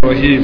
الرحيم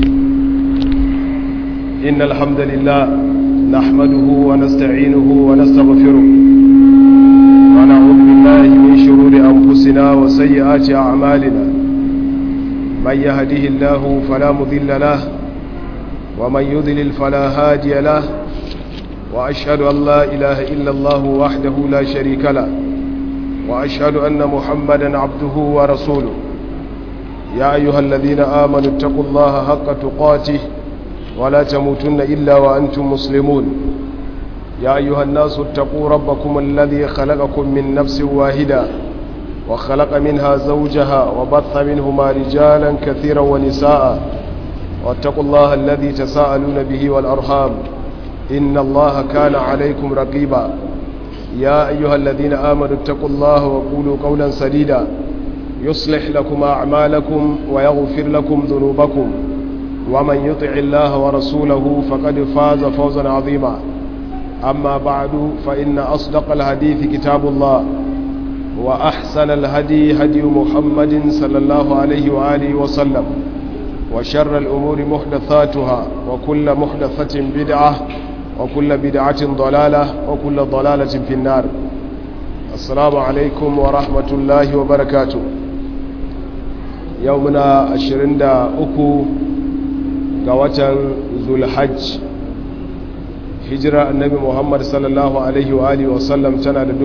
إن الحمد لله نحمده ونستعينه ونستغفره ونعوذ بالله من شرور أنفسنا وسيئات أعمالنا من يهده الله فلا مضل له ومن يضلل فلا هادي له وأشهد أن لا إله إلا الله وحده لا شريك له وأشهد أن محمدا عبده ورسوله يا أيها الذين آمنوا اتقوا الله حق تقاته ولا تموتن إلا وأنتم مسلمون يا أيها الناس اتقوا ربكم الذي خلقكم من نفس واحدة وخلق منها زوجها وبث منهما رجالا كثيرا ونساء واتقوا الله الذي تساءلون به والأرحام إن الله كان عليكم رقيبا يا أيها الذين آمنوا اتقوا الله وقولوا قولا سديدا يصلح لكم أعمالكم ويغفر لكم ذنوبكم ومن يطع الله ورسوله فقد فاز فوزا عظيما أما بعد فإن أصدق الحديث كتاب الله وأحسن الهدي هدي محمد صلى الله عليه وآله وسلم وشر الأمور محدثاتها وكل محدثة بدعة وكل بدعة ضلالة وكل ضلالة في النار. السلام عليكم ورحمة الله وبركاته. يومنا 23 ga watan Zulhajj hijira annabi Muhammad sallallahu alaihi wa alihi wa sallam tana da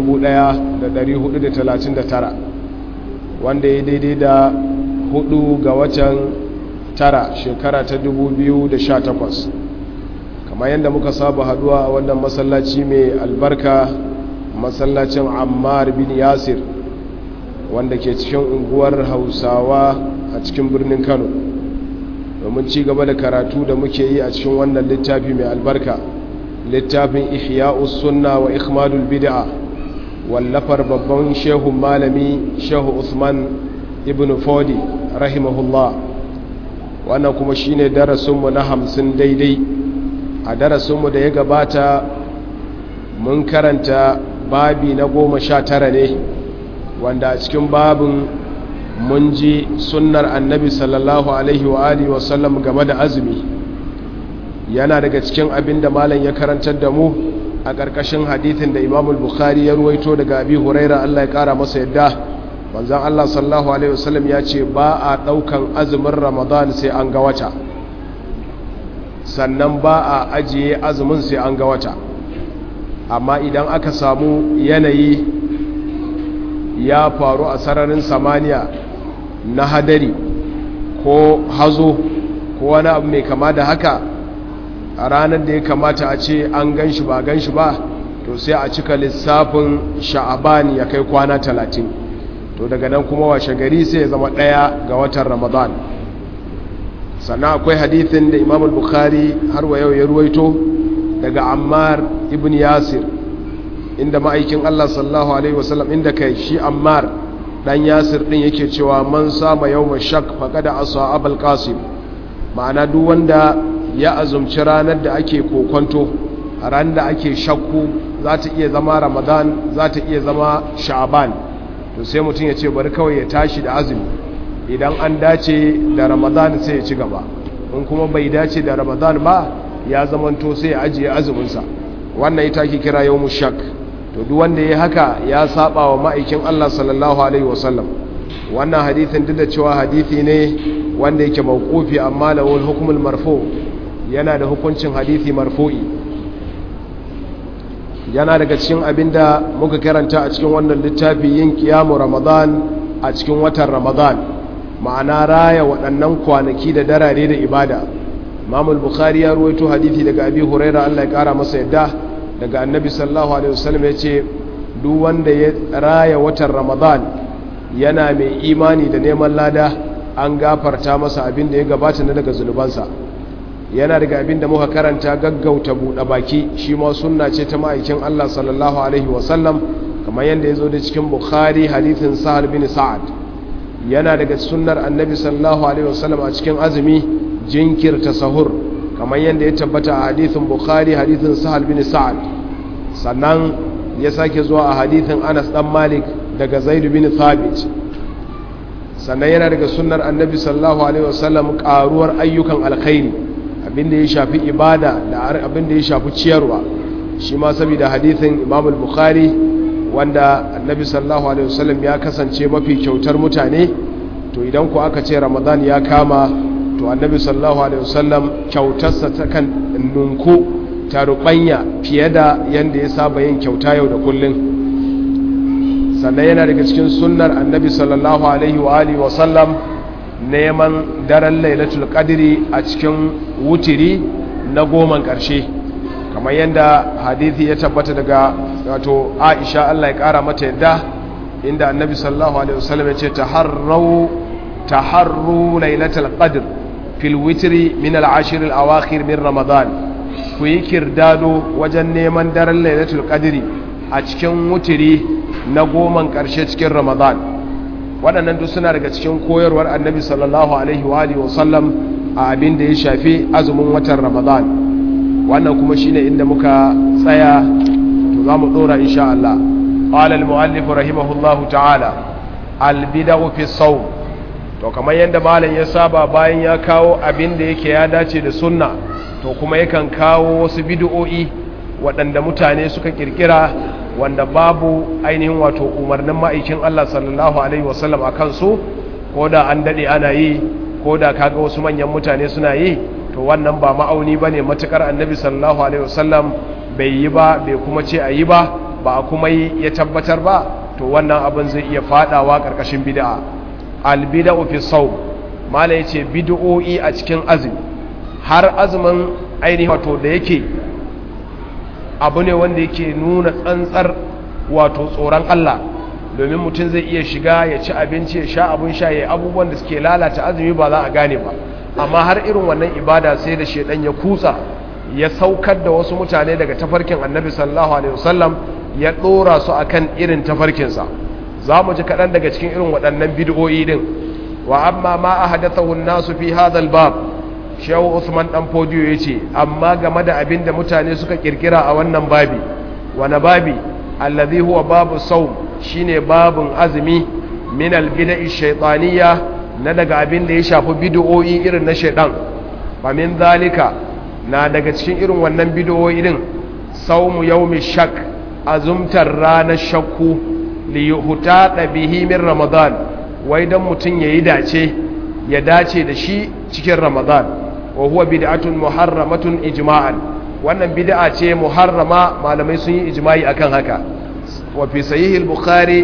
1439 wanda ya daidai da 4 ga watan tara shekara ta 2018 kamar yadda muka saba haduwa a wannan masallaci mai albarka masallacin Ammar bin Yasir wanda ke cikin unguwar Hausawa a cikin birnin Kano domin ci gaba da karatu da muke yi a cikin wannan littafi mai albarka littafin Ihya'us Sunna wa Ikhmadul Bid'a wallafar babban shehu malami Shehu Usman ibn Fodi rahimahullah. Wannan kuma shine darasinmu na 50 daidai. A darasinmu da ya gabata mun karanta babi na 19 ne wanda a cikin babin mun ji sunnar annabi sallallahu alaihi wa alihi wa sallam game da azumi. Yana daga cikin abin da malam ya karantar da mu a ƙarƙashin hadithin da Imam al-Bukhari ya ruwaito daga Abi Huraira Allah ya ƙara masa yadda manzon Allah sallallahu alaihi wasallam ya ce ba a ɗaukan azumin Ramadan sai an ga wata, sannan ba a ajiye azumin sai an ga wata. Amma idan aka samu yanayi ya faru a sararin samaniya na hadari ko hazo ko wani abu mai kama da haka, a ranar da ya kamata a ce an ganshi ba ganshi ba, to sai a cika lissafin sha'aban ya kai kwana 30, to daga nan kuma washe gari sai ya zama 1 ga watan Ramadan. Sannan akwai hadithin da Imam al-Bukhari har wa yau ya ruwaito daga Ammar ibn Yasir inda ma'aikin Allah sallallahu alaihi wasallam inda kai shi Ammar dan Yasir din yake cewa man sama yawma shak faqad asa Abul Qasim, ma'ana duk wanda ya azumci ranar da ake kokonto, a ranar da ake shakku za ta iya zama Ramadan za ta iya zama Sha'ban, to sai mutum ya ce bari kawai ya tashi da azumi. Idan an dace da Ramadan sai ya ci gaba, in kuma bai dace da Ramadan ba ya zamanto sai ya ajiye azuminsa. Wannan ita ake kira yawmu shak. To duk wanda ya haka ya saba wa ma'aikin Allah sallallahu alaihi wasallam. Wannan hadithin duk da cewa hadithi ne wanda yake mawqufi amma lahu hukmul marfu, yana da hukuncin hadithi marfu'i. Yana daga cikin abinda muka karanta a cikin wannan littafi yin qiyamu Ramadan a cikin watan Ramadan, ma'ana raya waɗannan kwanaki da darare da ibada. Imam al-Bukhari ya ruwaito hadithi daga Abi Huraira Allah ya kara masa yadda daga Annabi sallallahu alaihi wasallam yace duk wanda ya raya watan Ramadan yana mai imani da neman lada, an gafarta masa abin da ya gabata na daga zunubansa. Yana daga abin da muka karanta gaggauta buɗe baki, shi ma sunna ce ta ma'aikin Allah sallallahu alaihi wasallam kamar yadda ya zo da cikin Bukhari hadithin Sahal bin Sa'ad. Yana daga sunnar Annabi sallallahu alaihi wasallam a cikin azumi jinkirta sahur kamar yadda ya tabbata a hadithin Bukhari hadithin Sahal bin Sa'ad. Sannan ya sake zuwa a hadithin Anas dan Malik daga Zaid bin Thabit. sannan yana daga sunnar annabi sallallahu alaihi wasallam karuwar ayyukan alkhairi abinda ya shafi ibada da abinda ya shafi ciyarwa shi ma saboda hadithin Imam al-Bukhari wanda annabi sallallahu alaihi wasallam ya kasance mafi kyautar mutane, to idan ku aka ce Ramadan ya kama to annabi sallallahu alaihi wasallam kyautarsa ta kan nunku ta rubanya fiye da yanda ya saba yin kyauta yau da kullun. Sannan yana daga cikin sunnar annabi sallallahu alaihi wa alihi wasallam neman daren lailatul qadri a cikin wutiri na 10 ƙarshe, kamar yadda hadithi ya tabbata daga wato Aisha Allah ya kara mata yadda, inda annabi sallallahu alaihi wasallam ya ce taharru lailatul qadr fil witri min al-ashr al-awakhir min ramadan, ku yi kirdado wajen neman daren lailatul qadri a cikin wutiri na 10 ƙarshe cikin ramadan. Waɗannan duk suna daga cikin koyarwar annabi sallallahu alaihi wa alihi wasallam a abin da ya shafi azumin watan ramadan. Wannan kuma shine inda muka tsaya, to za mu ɗora insha Allah. Qala al-mu'allif rahimahullahu ta'ala al-bid'u fi as-sawm. To kamar yadda malam ya saba bayan ya kawo abin da yake ya dace da sunna, to kuma yakan kawo wasu bid'o'i waɗanda mutane suka kirkira wanda babu ainihin wato umarnin ma'aikin Allah sallallahu alaihi wasallam akan su, ko da an dade ana yi, ko da kaga wasu manyan mutane suna yi, to wannan ba ma'auni bane matukar annabi sallallahu alaihi wasallam bai yi ba, bai kuma ce ayi ba, ba kuma yi ya tabbatar ba, to wannan abin zai iya fadawa karkashin bid'a. Al bid'u fi sawm, mala yace bid'o'i a cikin azumi, har azumin ainihin wato da yake abu ne wanda yake nuna tsantsar wato tsoron Allah, domin mutum zai iya shiga ya ci abinci ya sha abun sha ya abubuwan da suke lalata azumi ba za a gane ba, amma har irin wannan ibada sai da shedan ya kutsa ya saukar da wasu mutane daga tafarkin annabi sallallahu alaihi wasallam ya dora su akan irin tafarkinsa. za mu ji kaɗan daga cikin irin waɗannan bid'o'i din. Wa amma ma ahadathahu an-nasu fi hadha al-bab, Shehu Usman dan Fodiyo yace amma game da abin da mutane suka kirkira a wannan babi, wani babi alladhi huwa babu sawm, shine babun azumi, min al-bid'i shaytaniyya, na daga abin da ya shafi bid'o'i irin na shaytan. Fa min zalika, na daga cikin irin wannan bid'o'i din, sawmu yawmi shak, azumtar ranar shakku, li yuhtada bihi min ramadan, wai dan mutun yayi dace ya dace da shi cikin ramadan. Wa huwa bid'atun muharramatun ijma'an, wannan bid'a ce muharrama, malamai sun yi ijma'i akan haka. Wa fi sahih al-bukhari,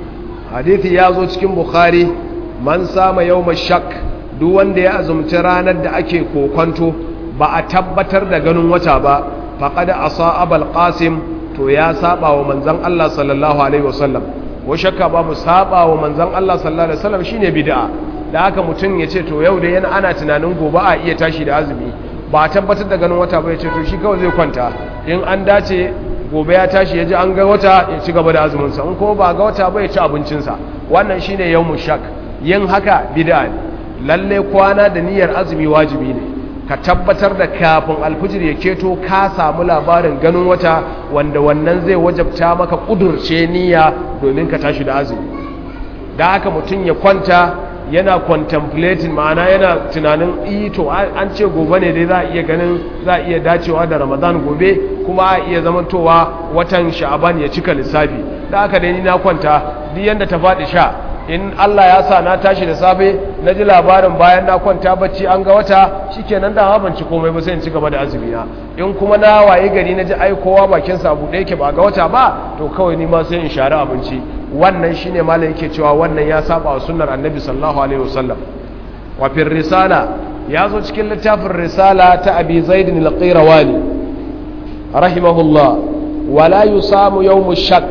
hadithi yazo cikin bukhari, man sama yawm shak, duk wanda ya azumci ranar da ake kokonto ba a tabbatar da ganin wata ba, faqad asa abul qasim, to ya saba wa manzon Allah sallallahu alaihi wasallam. Wa shakka babu saba wa manzon Allah sallallahu alaihi wasallam shine bid'a. Da haka mutum ya ce to yau da yana ana tunanin gobe a iya tashi da azumi, ba a tabbatar da ganin wata ba, ya ce to shi kawai zai kwanta, in an dace gobe ya tashi ya ji an ga wata ya ci gaba da azuminsa, in kuma ba ga wata ba ya ci abincinsa. Wannan shine yawmun shak. Yin haka bid'a ne. Lalle kwana da niyyar azumi wajibi ne, ka tabbatar da kafin alfijir ya keto ka samu labarin ganin wata, wanda wannan zai wajabta maka kudurce niyya domin ka tashi da azumi. Da haka mutum ya kwanta yana contemplating, ma'ana yana tunanin to an ce gobe ne dai za a iya ganin, za a iya dacewa da Ramadan gobe, kuma a iya zamantowa watan Sha'aban ya cika lissafi. Da haka dai ni na kwanta, duk yanda ta faɗi sha, in Allah ya sa na tashi da safe na ji labarin bayan na kwanta bacci an ga wata, shikenan da ban ci komai ba, sai in ci gaba da azumi na. In kuma na waye gari na ji ai kowa bakin sa abu da yake ba ga wata ba, to kawai ni ma sai in share abinci. Wannan shine malai yake cewa wannan ya saba wa sunnar annabi sallallahu alaihi wasallam. Wa fi risala, ya zo cikin littafin risala ta Abi Zaid al-Qayrawani rahimahullah, wala yusamu yawm shak,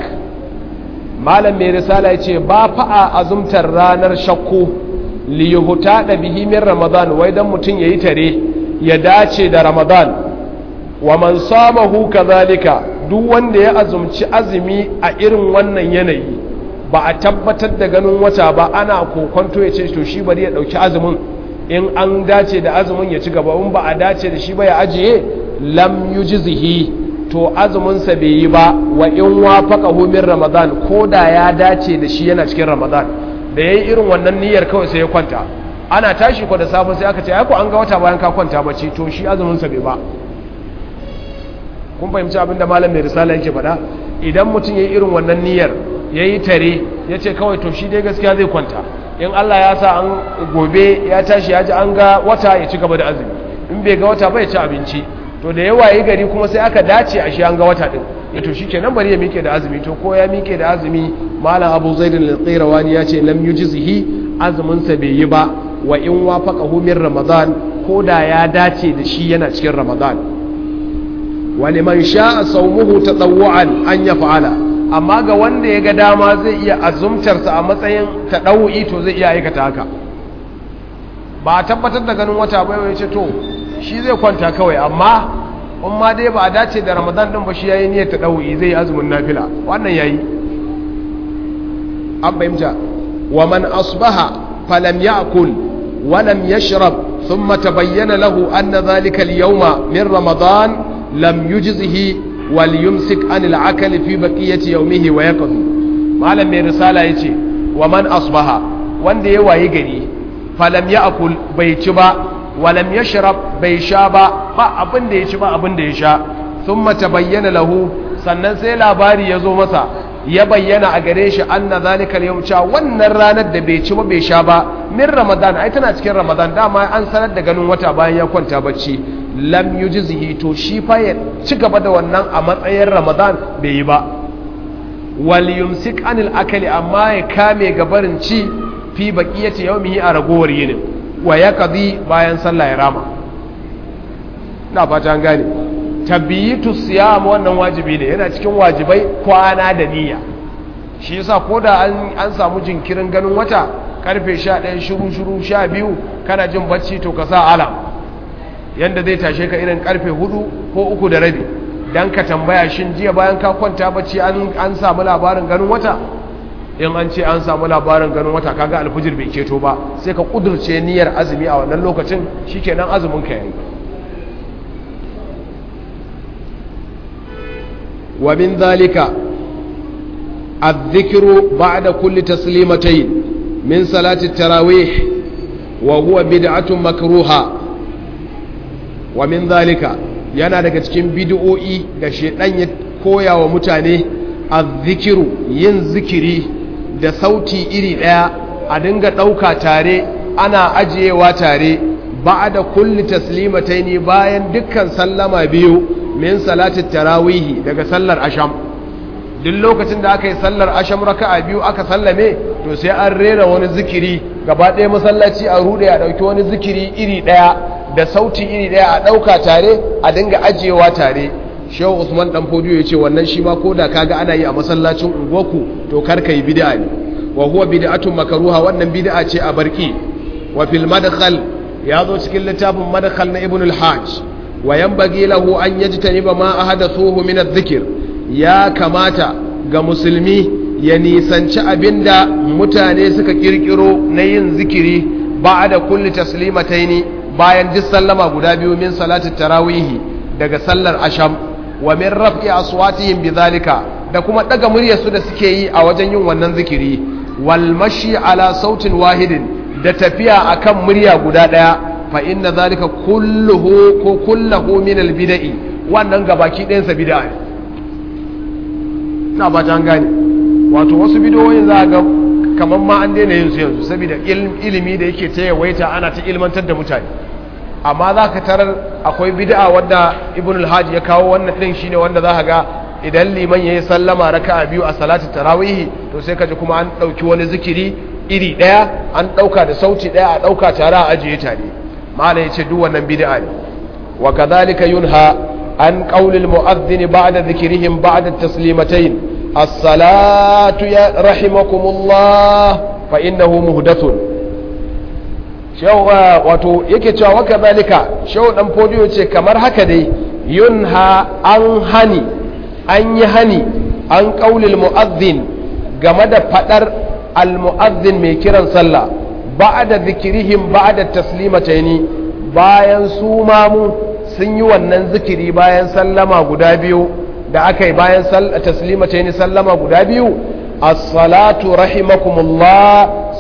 malam mai risala ya ce ba fa'a azumtar ranar shakku, liyuhuta da bihi min ramadan, wai don mutum ya yi tare ya dace da ramadan. Wa man samahu kazalika, duk wanda ya azumci azumi a irin wannan yanayi, ba a tabbatar da ganin wata ba, ana kokonto ya ce to shi bari ya ɗauki azumin, in an dace da azumin ya ci gaba, in ba a dace da shi ba ya ajiye, lam yujzihi, to azuminsa bai yi ba. Wa in wafaqahu min ramadan, ko da ya dace da shi yana cikin ramadan, da yayi irin wannan niyyar kawai sai ya kwanta ana tashi ko da safe sai aka ce ai ko an ga wata bayan ka kwanta bacci to shi azumin sa bai ba. kun fahimci abinda malam mai risala yake faɗa idan mutum yayi irin wannan niyyar yayi tare yace kawai to shi dai gaskiya zai kwanta in Allah ya sa an gobe ya tashi ya ji an ga wata ya ci gaba da azumi in bai ga wata ba ya ci abinci to da yawa yi gari kuma sai aka dace a shi an ga wata din ya to shi kenan bari ya mike da azumi to ko ya mike da azumi malam Abu Zaid al-Qayrawani ya ce lam yujzihi azumin sa bai yi ba wa in wafaqahu min Ramadan ko da ya dace da shi yana cikin Ramadan wa liman sha'a sawmuhu tatawwu'an an yaf'ala amma ga wanda ya ga dama zai iya azumtarsa a matsayin taɗau'i to zai iya aikata haka ba a tabbatar da ganin wata bai wai ce to shi zai kwanta kawai amma in ma dai ba a dace da ramadan ɗin ba shi ya yi niyyar taɗau'i zai yi azumin nafila wannan ya yi an fahimta wa man asbaha falam ya'kul wa lam yashrab thumma tabayyana lahu anna dhalika al-yawma min ramadan lam yujzihi waliyumsik anil akali fi baqiyati yawmihi wa yaqdi malam mai risala yace wa man asbaha wanda ya wayi gari falam ya'kul bai ci ba walam yashrab bai sha ba abin da ya ci ba abin da ya sha thumma tabayyana lahu sannan sai labari ya zo masa ya bayyana a gare shi anna zalika al-yawm wannan ranar da bai ci ba bai sha ba min ramadan ai tana cikin ramadan dama an sanar da ganin wata bayan ya kwanta bacci lam yujzihi to shi fa ya ci gaba da wannan a matsayin ramadan bai yi ba wal yumsik anil akali amma ya kame gabarin ci fi baqiyati yawmihi a ragowar yinin wa yaqdi bayan sallah ya rama ina fata an gane tabiyitu siyam wannan wajibi ne yana cikin wajibai kwana da niyya shi yasa koda an samu jinkirin ganin wata karfe 11 shiru 12 kana jin bacci to ka sa alam yanda zai tashe ka irin karfe 4 ko 3 da rabi dan ka tambaya shin jiya bayan ka kwanta bacci an samu labarin ganin wata in an ce an samu labarin ganin wata kaga alfujir bai keto ba sai ka kudurce niyyar azumi a wannan lokacin shikenan azumin ka yayi wa min dhalika الذكر بعد كل تسليمتين من صلاة التراويح وهو بدعة مكروهة ومن ذلك yana daga cikin bid'o'i da shedan ya koya wa mutane azzikiru yin zikiri da sauti iri daya a dinga dauka tare ana ajiyewa tare ba'da kulli taslimataini bayan dukkan sallama biyu min salatit tarawih daga sallar asham duk lokacin da aka yi sallar asham raka'a biyu aka sallame to sai an rera wani zikiri gaba ɗaya masallaci a rude a ɗauki wani zikiri iri ɗaya da sauti iri ɗaya a ɗauka tare a dinga ajiyewa tare shehu usman dan fodiyo ya ce wannan shi ma ko da kaga ana yi a masallacin unguwarku to kar ka yi bid'a ne wa huwa bid'atun makruha wannan bid'a ce a barki wa fil madkhal ya zo cikin littafin madkhal na ibn al-hajj wa yanbaghi lahu an yajtaniba ma ahadathuhu min adh-dhikr ya kamata ga musulmi ya nisanci abinda mutane suka kirkiro na yin zikiri ba'da kulli taslimataini bayan duk sallama guda biyu min salatit tarawih daga sallar asham wa min raf'i aswatihim bidhalika da kuma daga muryarsu da suke yi a wajen yin wannan zikiri wal mashi ala sautin wahidin da tafiya akan murya guda daya fa inna dhalika kulluhu min al bid'i wannan gabaki ɗayan sa bid'a ne na ba ta gane wato wasu bidiyoyin za ga kamar ma an daina yin su yanzu saboda ilimi da yake ta yawaita ana ta ilmantar da mutane amma za ka tarar akwai bid'a wadda ibn al-hajj ya kawo wannan din shine wanda za ka ga idan liman yayi sallama raka'a biyu a salatu tarawih to sai ka ji kuma an dauki wani zikiri iri daya an dauka da sauti daya a dauka tare a ajiye tare malai yace duk wannan bid'a ne wa kadhalika yunha an qawli al-mu'adhdhin ba'da dhikrihim ba'da at-taslimatayn as-salatu ya rahimakumullah fa innahu muhdathun shehu wato yake cewa waka zalika shehu dan fodiyo ce kamar haka dai yunha an yi hani an qaulil mu'adhdhin game da fadar al mu'adhdhin mai kiran sallah ba'da zikrihim ba'da taslimataini bayan su mamu sun yi wannan zikiri bayan sallama guda biyu da aka yi bayan taslimataini sallama guda biyu as-salatu rahimakumullah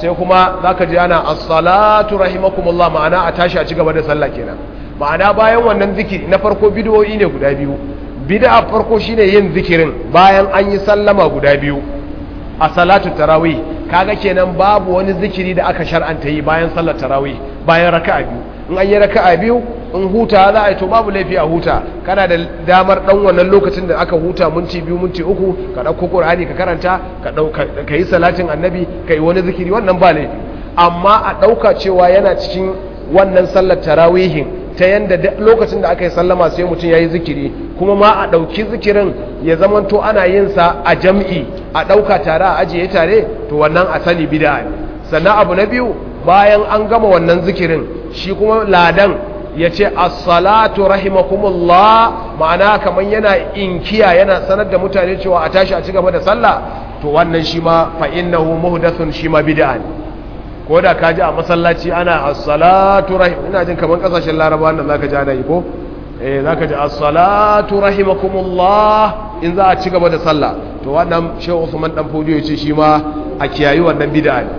sai kuma zaka ji ana as-salatu rahimakumullah, ma'ana a tashi a ci gaba da sallah kenan. ma'ana bayan wannan zikiri na farko bid'o'i ne guda biyu. Bid'a farko shine yin zikirin bayan an yi sallama guda biyu a salatu tarawih. Kaga kenan babu wani zikiri da aka shar'anta yi bayan sallar tarawih bayan raka'a biyu. In an yi raka'a biyu in huta za a yi to babu laifi a huta, kana da damar dan wannan lokacin da aka huta minti 2 minti 3 ka dauko Qur'ani ka karanta ka yi salatin annabi ka yi wani zikiri, wannan ba laifi. Amma a dauka cewa yana cikin wannan sallar tarawihin ta yanda lokacin da aka yi sallama sai mutum ya yi zikiri, kuma ma a ɗauki zikirin ya zamanto ana yin sa a jam'i, a ɗauka tare a ajiye tare, to wannan a sani bid'a ne. Sannan abu na biyu, bayan an gama wannan zikirin shi kuma ladan ya ce as-salatu rahimakumullah, ma'ana kamar yana inkiya yana sanar da mutane cewa a tashi a ci gaba da sallah, to wannan shi ma fa innahu muhdathun, shi ma bid'a ne. ko da ka ji a masallaci ana as-salatu rahim, ina jin kaman kasashen larabawa nan zaka ji ana yi ko zaka ji as-salatu rahimakumullah in za a ci gaba da sallah, to wannan Sheikh Usman dan Fodiyo yace shi ma a kiyayi wannan bid'a ne.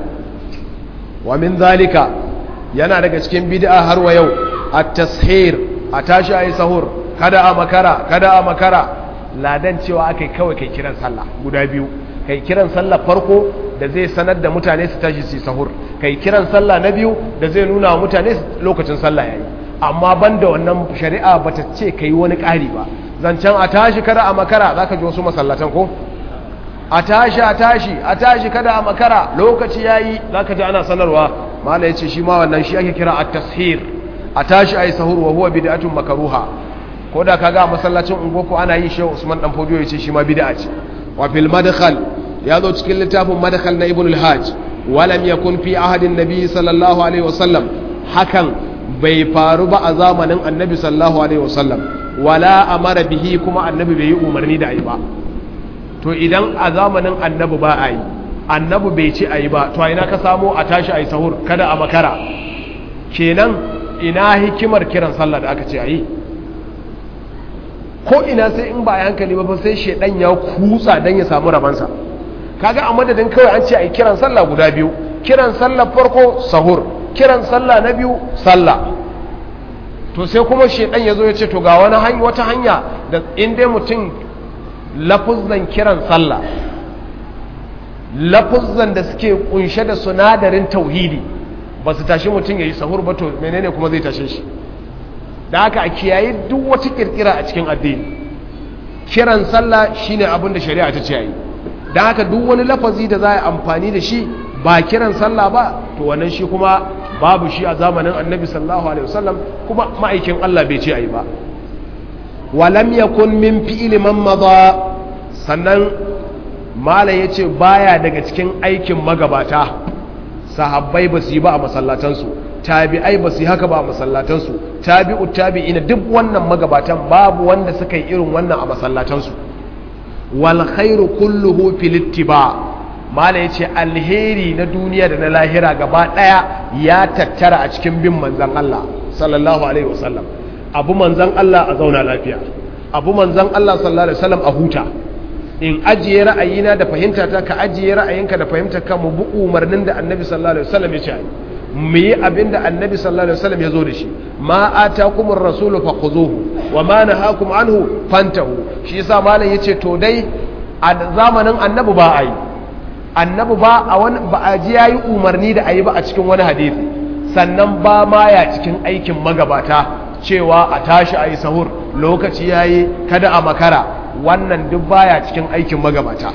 Wa min zalika, yana daga cikin bid'a har wa yau at-tashir, a tashi ayi sahur, kada a makara. Ladan cewa akai kawai kai kiran sallah guda biyu, kai kiran sallah farko da zai sanar da mutane su tashi su sahur, kai kiran sallah na biyu da zai nuna wa mutane lokacin sallah yayi. Amma banda wannan shari'a bata ce kai wani ƙari ba. Zancen a tashi kada a makara, zaka ji wasu masallatan ko a tashi kada a makara, lokaci yayi, zaka ji ana sanarwa. Mala yace shi ma wannan shi ake kira at-tashir, a tashi ayi sahur wa huwa bid'atun makruha. ko da kaga a masallacin ungoku ana yi, Shehu Usman dan Fodiyo yace shi ma bid'a ce. Wa fil madkhal, ya zo cikin littafin madkhal na Ibn al-Hajj, walam yakun fi ahadin nabi sallallahu alaihi wasallam, hakan bai faru ba a zamanin annabi sallallahu alaihi wasallam, wala amara bihi, kuma annabi bai yi umarni da ayi ba. To idan a zamanin annabi ba a yi, annabi bai ce ayi ba, to ina ka samu a tashi ayi sahur kada a makara? Kenan ina hikimar kiran sallah da aka ce ayi? Ko ina sai in ba a hankali ba sai shedan ya kutsa dan ya samu rabansa. Kaga a madadin kawai an ce ai kiran sallah guda biyu, kiran sallah farko sahur, kiran sallah na biyu sallah. To sai kuma shedan ya zo ya ce to ga wata hanya da in dai mutum lafuzzan kiran sallah, lafuzzan da suke kunshe da sunadarin tauhidi ba su tashi mutum ya yi sahur ba, to menene kuma zai tashe shi? Da haka a kiyaye duk wata kirkira a cikin addini. Kiran sallah shine abin da shari'a ta ce yi. Da haka duk wani lafazi da za a amfani da shi ba kiran sallah ba, to wannan shi kuma babu shi a zamanin annabi sallallahu alaihi wasallam, kuma ma'aikin Allah bai ce ayi ba. Walam yakun min fi'li man madha, sannan malam yace baya daga cikin aikin magabata. Sahabbai ba su yi ba a masallatansu, tabi'ai ba su yi haka ba a masallatansu, tabi'u tabi'ina, duk wannan magabatan babu wanda suka yi irin wannan a masallatansu. Wal khairu kulluhu fil ittiba, mala yace alheri na duniya da na lahira gaba daya ya tattara a cikin bin manzon Allah sallallahu alaihi wasallam. Abu manzon Allah a zauna lafiya, abu manzon Allah sallallahu alaihi wasallam a huta. In ajiye ra'ayina da fahimtata, ka ajiye ra'ayinka da fahimtarka, mu bi umarnin da annabi sallallahu alaihi wasallam ya ce mu yi abin da annabi sallallahu alaihi wasallam ya zo da shi. Ma atakumur rasulu fakhuzuhu wa ma nahakum anhu fantahu. Shi yasa malam yace to dai a zamanin annabi ba a yi, annabi ba a ji yayi umarni da ayi ba a cikin wani hadisi, sannan ba ma ya cikin aikin magabata cewa a tashi ayi sahur, lokaci yayi kada a makara. Wannan duk baya cikin aikin magabata.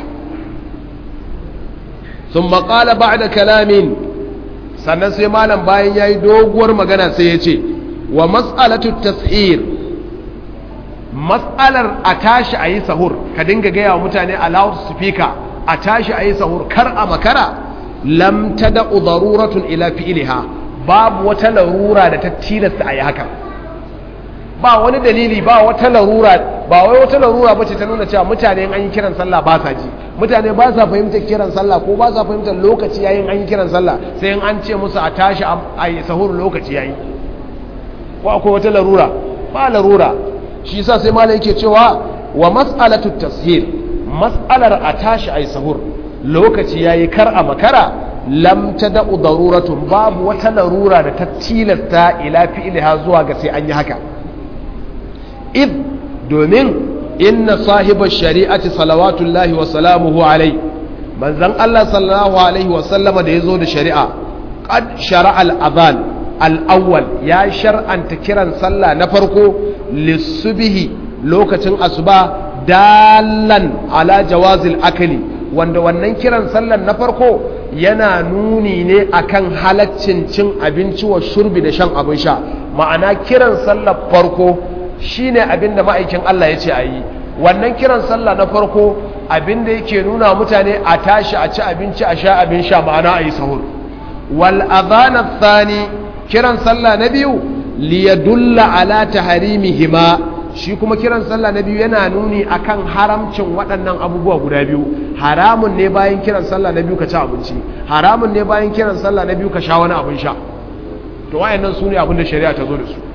Thumma qala ba'da kalamin, sannan sai malam bayan yayi doguwar magana sai ya ce wa mas'alatu tashir, mas'alar a tashi ayi sahur, ka dinga gaya wa mutane a loudspeaker a tashi ayi sahur kar a makara, lam tad'u daruratun ila fi'liha, babu wata larura da ta tilasta ayi haka. Ba wani dalili, ba wata larura, ba wai wata larura bace ta nuna cewa mutane an yi kiran sallah ba sa ji, mutane ba sa fahimtar kiran sallah ko ba sa fahimtar lokaci yayin an yi kiran sallah, sai an ce musu a tashi a yi sahur lokaci yayi. Ko akwai wata larura? Ba larura. Shi yasa sai malai yake cewa wa mas'alatu tashir, mas'alar a tashi a yi sahur lokaci yayi kar a makara, lam tada'u daruratun babu wata larura da ta tilasta ila fi'liha zuwa ga sai an yi haka id domin inna sahiba shari'ati salawatullahi wa salamuhu alai manzon Allah sallallahu alaihi wa sallama da yazo da shari'a qad shara'a al-adhan al-awwal ya shar'anta kiran sallah na farko lis-subhi lokacin asuba dalan ala jawazil akli wanda wannan kiran sallan na farko yana nuni ne akan halaccin cin abinci wa shurbi da shan abin sha ma'ana kiran sallar farko shine abinda ma'aikin Allah ya ce a yi wannan kiran sallah na farko abinda yake nuna mutane a tashi a ci abinci a sha abin sha ma'ana a yi sahur wal adhan thani kiran sallah na biyu liyadulla ala tahrimihima shi kuma kiran sallah na biyu yana nuni akan haramcin waɗannan abubuwa guda biyu haramun ne bayan kiran sallah na biyu ka ci abinci haramun ne bayan kiran sallah na biyu ka sha wani abin sha to wayannan su ne abin da shari'a ta zo da su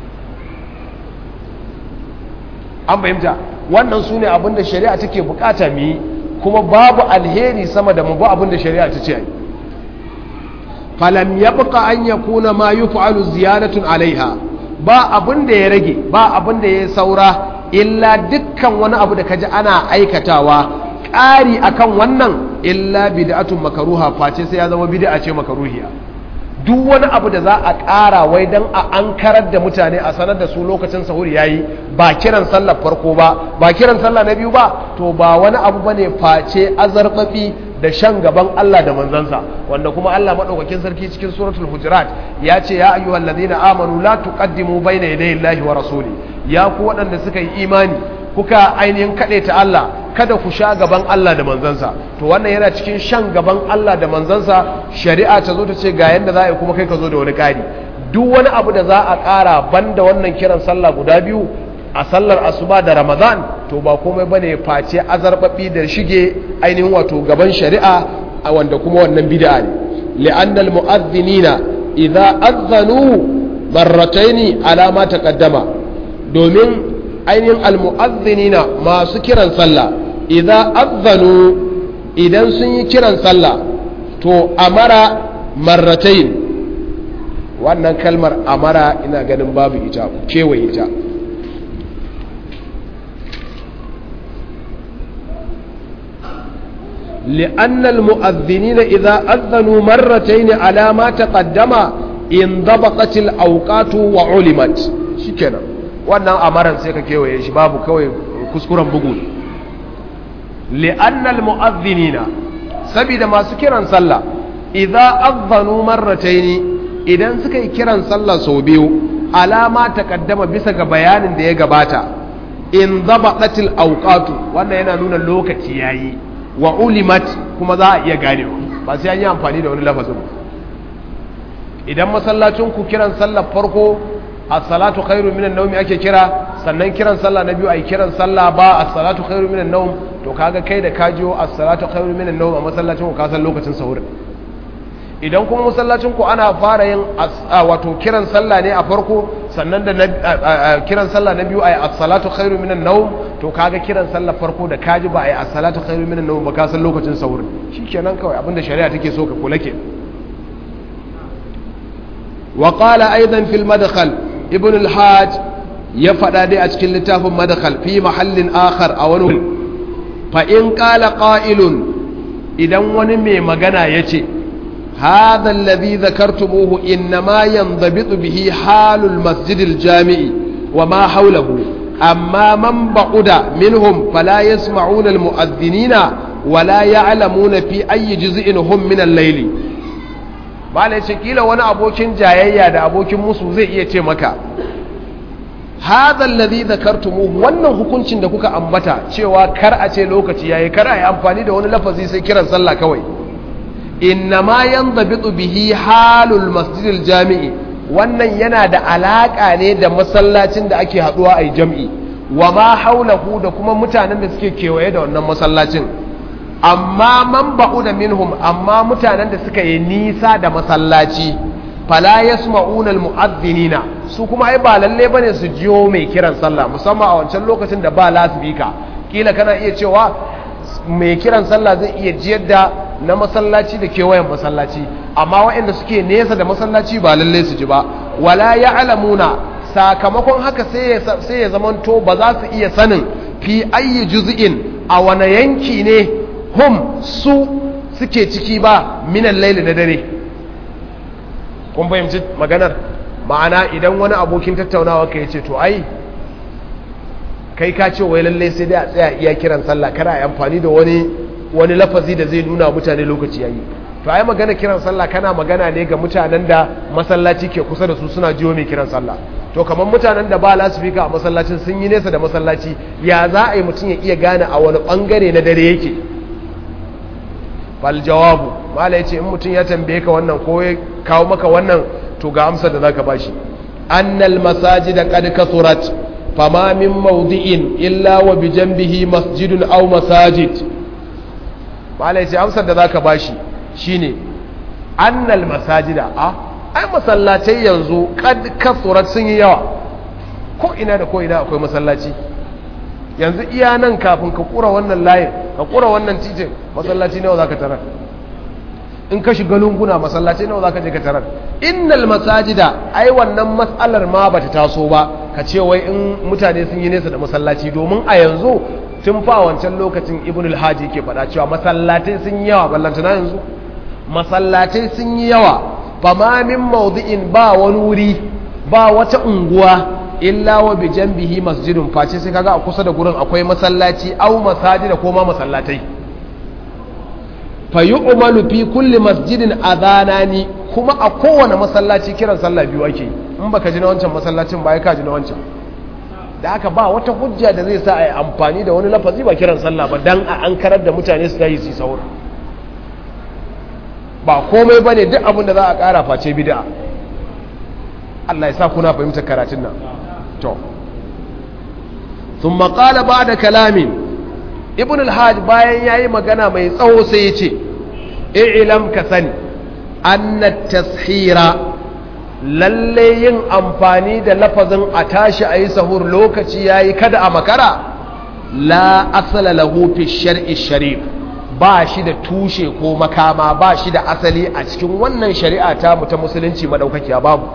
an fahimta wannan su ne abin da shari'a take bukata mu yi kuma babu alheri sama da mu ba abin da shari'a ta ce ai falam yabqa an yakuna ma yuf'alu ziyaratun alaiha ba abin da ya rage ba abin da ya saura illa dukkan wani abu da kaji ana aikatawa ƙari akan wannan illa bid'atun makaruha face sai ya zama bid'a ce makaruhiya duk wani abu da za a ƙara wai dan a ankarar da mutane a sanar da su lokacin sahur yayi ba kiran sallar farko ba kiran sallah na biyu ba to ba wani abu bane face azarbabi da shan gaban Allah da manzansa wanda kuma Allah madaukakin sarki cikin suratul hujurat ya ce ya ayyuhal ladina amanu la tuqaddimu bayna yaday Allahi wa rasuli ya ku waɗanda suka yi imani kuka ainihin ta Allah kada ku sha gaban Allah da manzansa to wannan yana cikin shan gaban Allah da manzansa shari'a ta zo ta ce ga yanda za a yi kuma kai ka zo da wani ƙari duk wani abu da za a ƙara banda wannan kiran sallah guda biyu a sallar asuba da ramadan to ba komai bane face azarbabbi da shige ainihin wato gaban shari'a a wanda kuma wannan bid'a ne li'anna almu'adhdhinina idza adhanu marratayn ala ma taqaddama domin ainihin almu'adhdhinina masu kiran sallah idza adhanu idan sun yi kiran sallah to amara marratayn wannan kalmar amara ina ganin babu ita kewaye ta لأن المؤذنين إذا أذنوا مرتين على ما تقدم انضبطت الأوقات وعلمت شكرا wannan amaran sai ka kewaye shi babu kawai kuskuren bugu li'anna almu'adhdhinina sabida masu kiran sallah idza adhanu marratayn idan suka yi kiran sallah sau biyu alama taqaddama bisa ga bayanin da ya gabata indabaqatil awqatu wannan yana nuna lokaci yayi wa ulimat kuma za a iya ganewa ba sai an yi amfani da wani lafazin idan masallacin ku kiran sallar farko as-salatu khairu minan nawm ake kira sannan kiran sallah na biyu ai kiran sallah ba as-salatu khairu minan nawm to kaga kai da kajiyo as-salatu khairu minan nawm a masallacin ku ka san lokacin sahur idan kuma masallacin ku ana fara yin wato kiran sallah ne a farko sannan da kiran sallah na biyu ai as-salatu khairu minan nawm to kaga kiran sallar farko da kaji ba ai as-salatu khairu minan nawm ba ka san lokacin sahur shikenan kawai abinda shari'a take so ka kula ke wa qala aidan fil madkhal ibn al-hajj ya fada dai a cikin littafin madkhal fi mahallin akhar a wani fa in qala qa'ilun idan wani mai magana yace هذا الذي ذكرتموه إنما ينضبط به حال المسجد الجامع وما حوله أما من بعد منهم فلا يسمعون المؤذنين ولا يعلمون في أي جزء هم من الليل bala yace kila wani abokin jayayya da abokin musu zai iya ce maka hadha alladhi dhakartumuhu wannan hukuncin da kuka ambata cewa kar a ce lokaci yayi kar a yi amfani da wani lafazi sai kiran sallah kawai innama yanzabitu bihi halul masjidil jami'i wannan yana da alaka ne da masallacin da ake haduwa a jam'i wa ma haulahu da kuma mutanen da suke kewaye da wannan masallacin amma man ba'uda minhum amma mutanen da suka yi nisa da masallaci fala yasma'una almu'adhdhinina su kuma ai ba lalle bane su jiyo mai kiran sallah musamman a wancan lokacin da ba lasbika kila kana iya cewa mai kiran sallah zai iya jiyar da na masallaci da kewayen masallaci, amma waɗanda suke nesa da masallaci ba lalle su ji ba. Wala ya'lamuna, sakamakon haka sai ya zamanto ba za su iya sanin fi ayyi juz'in, a wane yanki ne hum su suke ciki ba minan laili na dare. Kun fahimci maganar? Ma'ana idan wani abokin tattaunawa ka yace to ai kai ka ce wai lalle sai dai a tsaya iya kiran sallah, kada a yi amfani da wani lafazi da zai nuna mutane lokaci yayi. To ai magana kiran sallah kana magana ne ga mutanen da masallaci ke kusa da su suna jiyo mai kiran sallah. To kamar mutanen da ba lasifika a masallacin sun yi nesa da masallaci, ya za a yi mutum ya iya gane a wani bangare na dare yake? Bal jawabu, mala yace in mutum ya tambaye ka wannan ko ya kawo maka wannan, to ga amsar da zaka bashi. Annal masajida qad kathurat fama min mawdi'in illa wa bi janbihi masjidun aw masajid. Mala yace amsar da zaka bashi shine annal masajida, ai masallatai yanzu qad kathurat sun yi yawa, ko ina da ko ina akwai masallaci. Yanzu iya nan kafin ka kura wannan layin, ka kura wannan titin, masallaci nawa zaka tarar? In ka shiga lunguna masallaci nawa zaka je ka tarar? Innal masajida, ai wannan matsalar ma bata taso ba, ka ce wai in mutane sun yi nesa da masallaci, domin a yanzu tun fa wancan lokacin Ibn al-Hajji yake faɗa cewa masallatai sun yi yawa, ballantana yanzu masallatai sun yi yawa. Fama min mawdi'in, ba wani wuri, ba wata unguwa illa wa bi janbihi masjidun, face sai kaga a kusa da gurin akwai masallaci au masajida ko ma masallatai. Fa yu'malu fi kulli masjidin adhanani, kuma a kowane masallaci kiran sallah biyu ake. In baka ji na wancan masallacin ba, ka ji na wancan. Da haka ba wata hujja da zai sa a yi amfani da wani lafazi ba kiran sallah ba, dan a ankarar da mutane su tayi su saura. Ba komai bane duk abin da za a kara face bid'a. Allah ya sa kuna fahimtar karatun nan. To thumma qala ba'da kalamin, Ibn al-Hajj bayan yayi magana mai tsawo sai yace i'lam ka sani anna tashira, lalle yin amfani da lafazin a tashi ayi sahur lokaci yayi kada a makara, la asala lahu fi shar'i sharif, ba shi da tushe ko makama, ba shi da asali a cikin wannan shari'a ta mu ta musulunci madaukakiya, babu.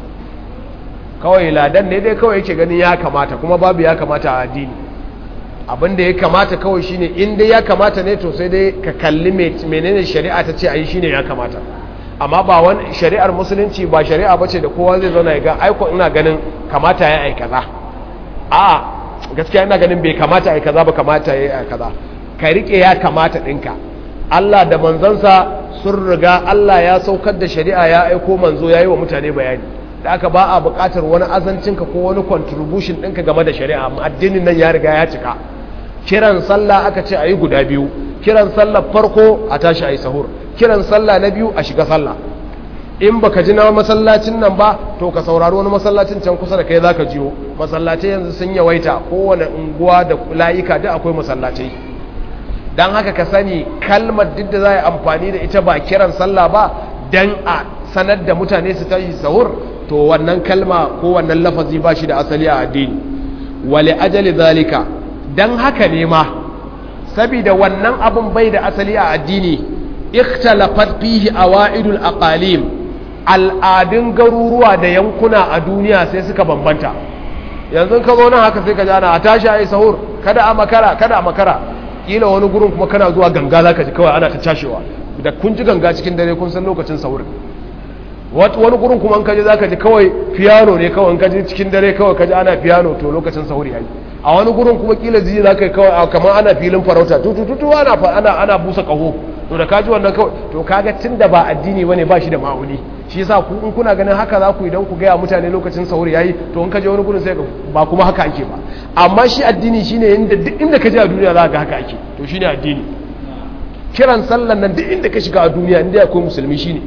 Kawai ladan ne dai kawai yake ganin ya kamata, kuma babu ya kamata a addini. Abinda ya kamata kawai shine in dai ya kamata ne to sai dai ka kalli menene shari'a ta ce ayi shine ya kamata. Amma ba wani shari'ar musulunci ba shari'a bace da kowa zai zauna ya ga aiko ina ganin kamata ya yi kaza. A gaskiya ina ganin bai kamata ai kaza ba, kamata ya yi kaza. Ka rike ya kamata dinka. Allah da manzansa sun riga Allah ya saukar da shari'a, ya aiko manzo yayi wa mutane bayani. Da aka ba a buƙatar wani azancinka ko wani contribution ɗinka game da shari'a, addinin nan ya riga ya cika. Kiran sallah aka ce a yi guda biyu, kiran sallah farko a tashi a yi sahur, kiran sallah na biyu a shiga sallah. In baka ji na masallacin nan ba, to ka saurari wani masallacin can kusa da kai za ka jiyo. Masallatai yanzu sun yawaita, kowane unguwa da layuka duk akwai masallatai. Don haka ka sani kalmar duk da za a yi amfani da ita ba kiran sallah ba, don a sanar da mutane su tashi sahur, to wannan kalma ko wannan lafazi ba shi da asali a addini. Wali ajali zalika, dan haka ne ma saboda wannan abun bai da asali a addini, ikhtalafat fihi awaidul aqalim, al'adun garuruwa da yankuna a duniya sai suka bambanta. Yanzu ka zo nan haka sai ka ji ana a tashi ayi sahur, kada a makara, kada a makara. Kila wani gurin kuma kana zuwa ganga zaka ji kawai ana ta tashewa, da kun ji ganga cikin dare kun san lokacin sahur. Wani gurin kuma an kaji za ka ji kawai piano ne, kawai an kaji cikin dare kawai kaji ana piano to lokacin sahuri yayi. A wani gurin kuma kila ji za ka yi kawai kamar ana filin farauta tutututu ana busa kaho, to da kaji wannan kawai to kaga tunda ba addini bane ba shi da ma'auni. Shi yasa ku in kuna ganin haka za ku idan ku gaya mutane lokacin sahuri yayi, to in kaje wani gurin sai ba kuma haka ake ba. Amma shi addini shine inda duk inda kaje a duniya za ka ga haka ake, to shine addini. Kiran sallan nan duk inda ka shiga a duniya inda akwai musulmi shine.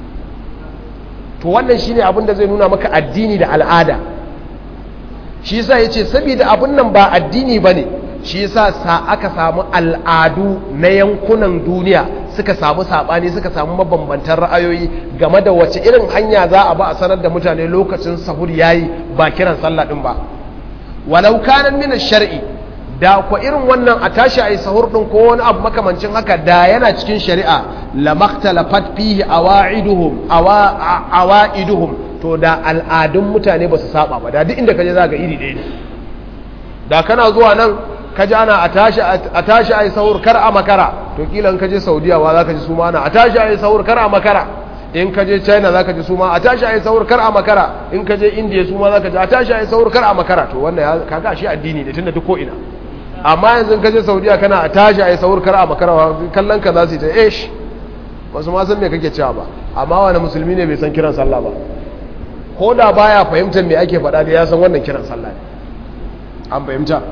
To wannan shine abin da zai nuna maka addini da al'ada. Shi yasa yace saboda abin nan ba addini bane, shi yasa aka samu al'adu na yankunan duniya suka samu sabani, suka samu mabambantan ra'ayoyi game da wace irin hanya za a ba a sanar da mutane lokacin sahur yayi ba kiran sallah din ba. Walau kana min ash-shar'i, da ko irin wannan a tashi ayi sahur din ko wani abu makamancin haka da yana cikin shari'a la makhtalafat fihi awaiduhum to da al'adun mutane ba su saba ba da duk inda kaje za ga iri ɗaya ne da kana zuwa nan kaji ana a tashi ayi sahur kar a makara to kila in kaje Saudiya wa zaka ji su ma ana a tashi ayi sahur kar a makara in kaje China zaka ji su ma a tashi ayi sahur kar a makara in kaje India su ma zaka ji a tashi ayi sahur kar a makara to wannan kaga shi addini ne tunda duk ko ina amma yanzu in kaje Saudiya kana a tashi ayi sahur kar a makara kallon ka za su ta wasu ma san me kake cewa ba amma wani musulmi ne bai san kiran sallah ba ko da baya fahimtar me ake faɗa da ya san wannan kiran sallah ne an fahimta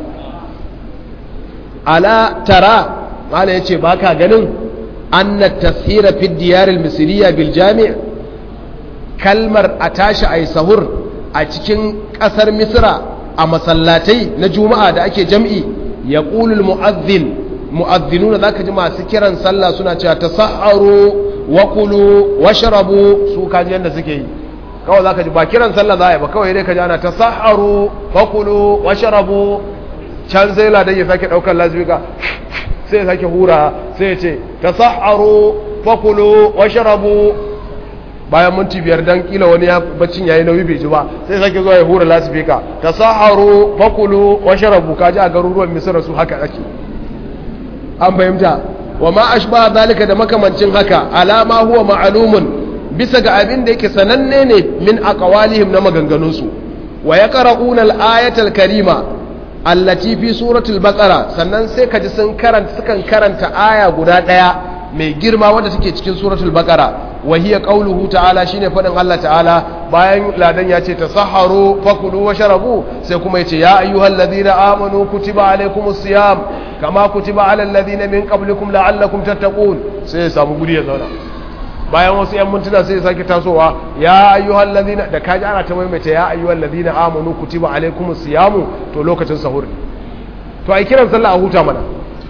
ala tara mala yace baka ganin anna tashira fi diyar al-misriya bil jami' kalmar a tashi ayi sahur a cikin kasar misra a masallatai na juma'a da ake jam'i yaqulu mu'adhdhinuna zaka ji masu kiran sallah suna cewa tasahharu wa kulu washrabu su kaji yanda suke yi kawai zaka ji ba kiran sallah za a yi ba kawai dai kaji ana tasahharu wa kulu washrabu can sai ladan ya sake daukar lazbika sai ya sake hura sai ya ce tasahharu wa kulu washrabu bayan minti 5 dan kila wani ya baccin yayi nauyi bai ji ba sai sake zuwa ya hura lasifika tasaharu fakulu washrabu kaji a garuruwan misra su haka ake an fahimta wa ma ashba zalika da makamancin haka alama huwa ma'lumun bisa ga abin da yake sananne ne min aqwalihim na maganganun su wa yaqra'una al-ayata al-karima allati fi suratul baqara sannan sai kaji sukan karanta aya guda daya mai girma wanda take cikin suratul baqara wa hiya qawluhu ta'ala shine fadin Allah ta'ala bayan ladan ya ce tasahharu fakulu washrabu sai kuma yace ya ayyuhalladhina amanu kutiba alaykumus siyam kama kutiba alal ladina min qablikum la'allakum tattaqun sai ya samu guri ya zauna bayan wasu yan mintuna sai ya sake tasowa ya ayyuhalladhina da kaji ana ta maimaita ya ayyuhalladhina amanu kutiba alaykumus siyam to lokacin sahur to ai kiran sallah a huta mana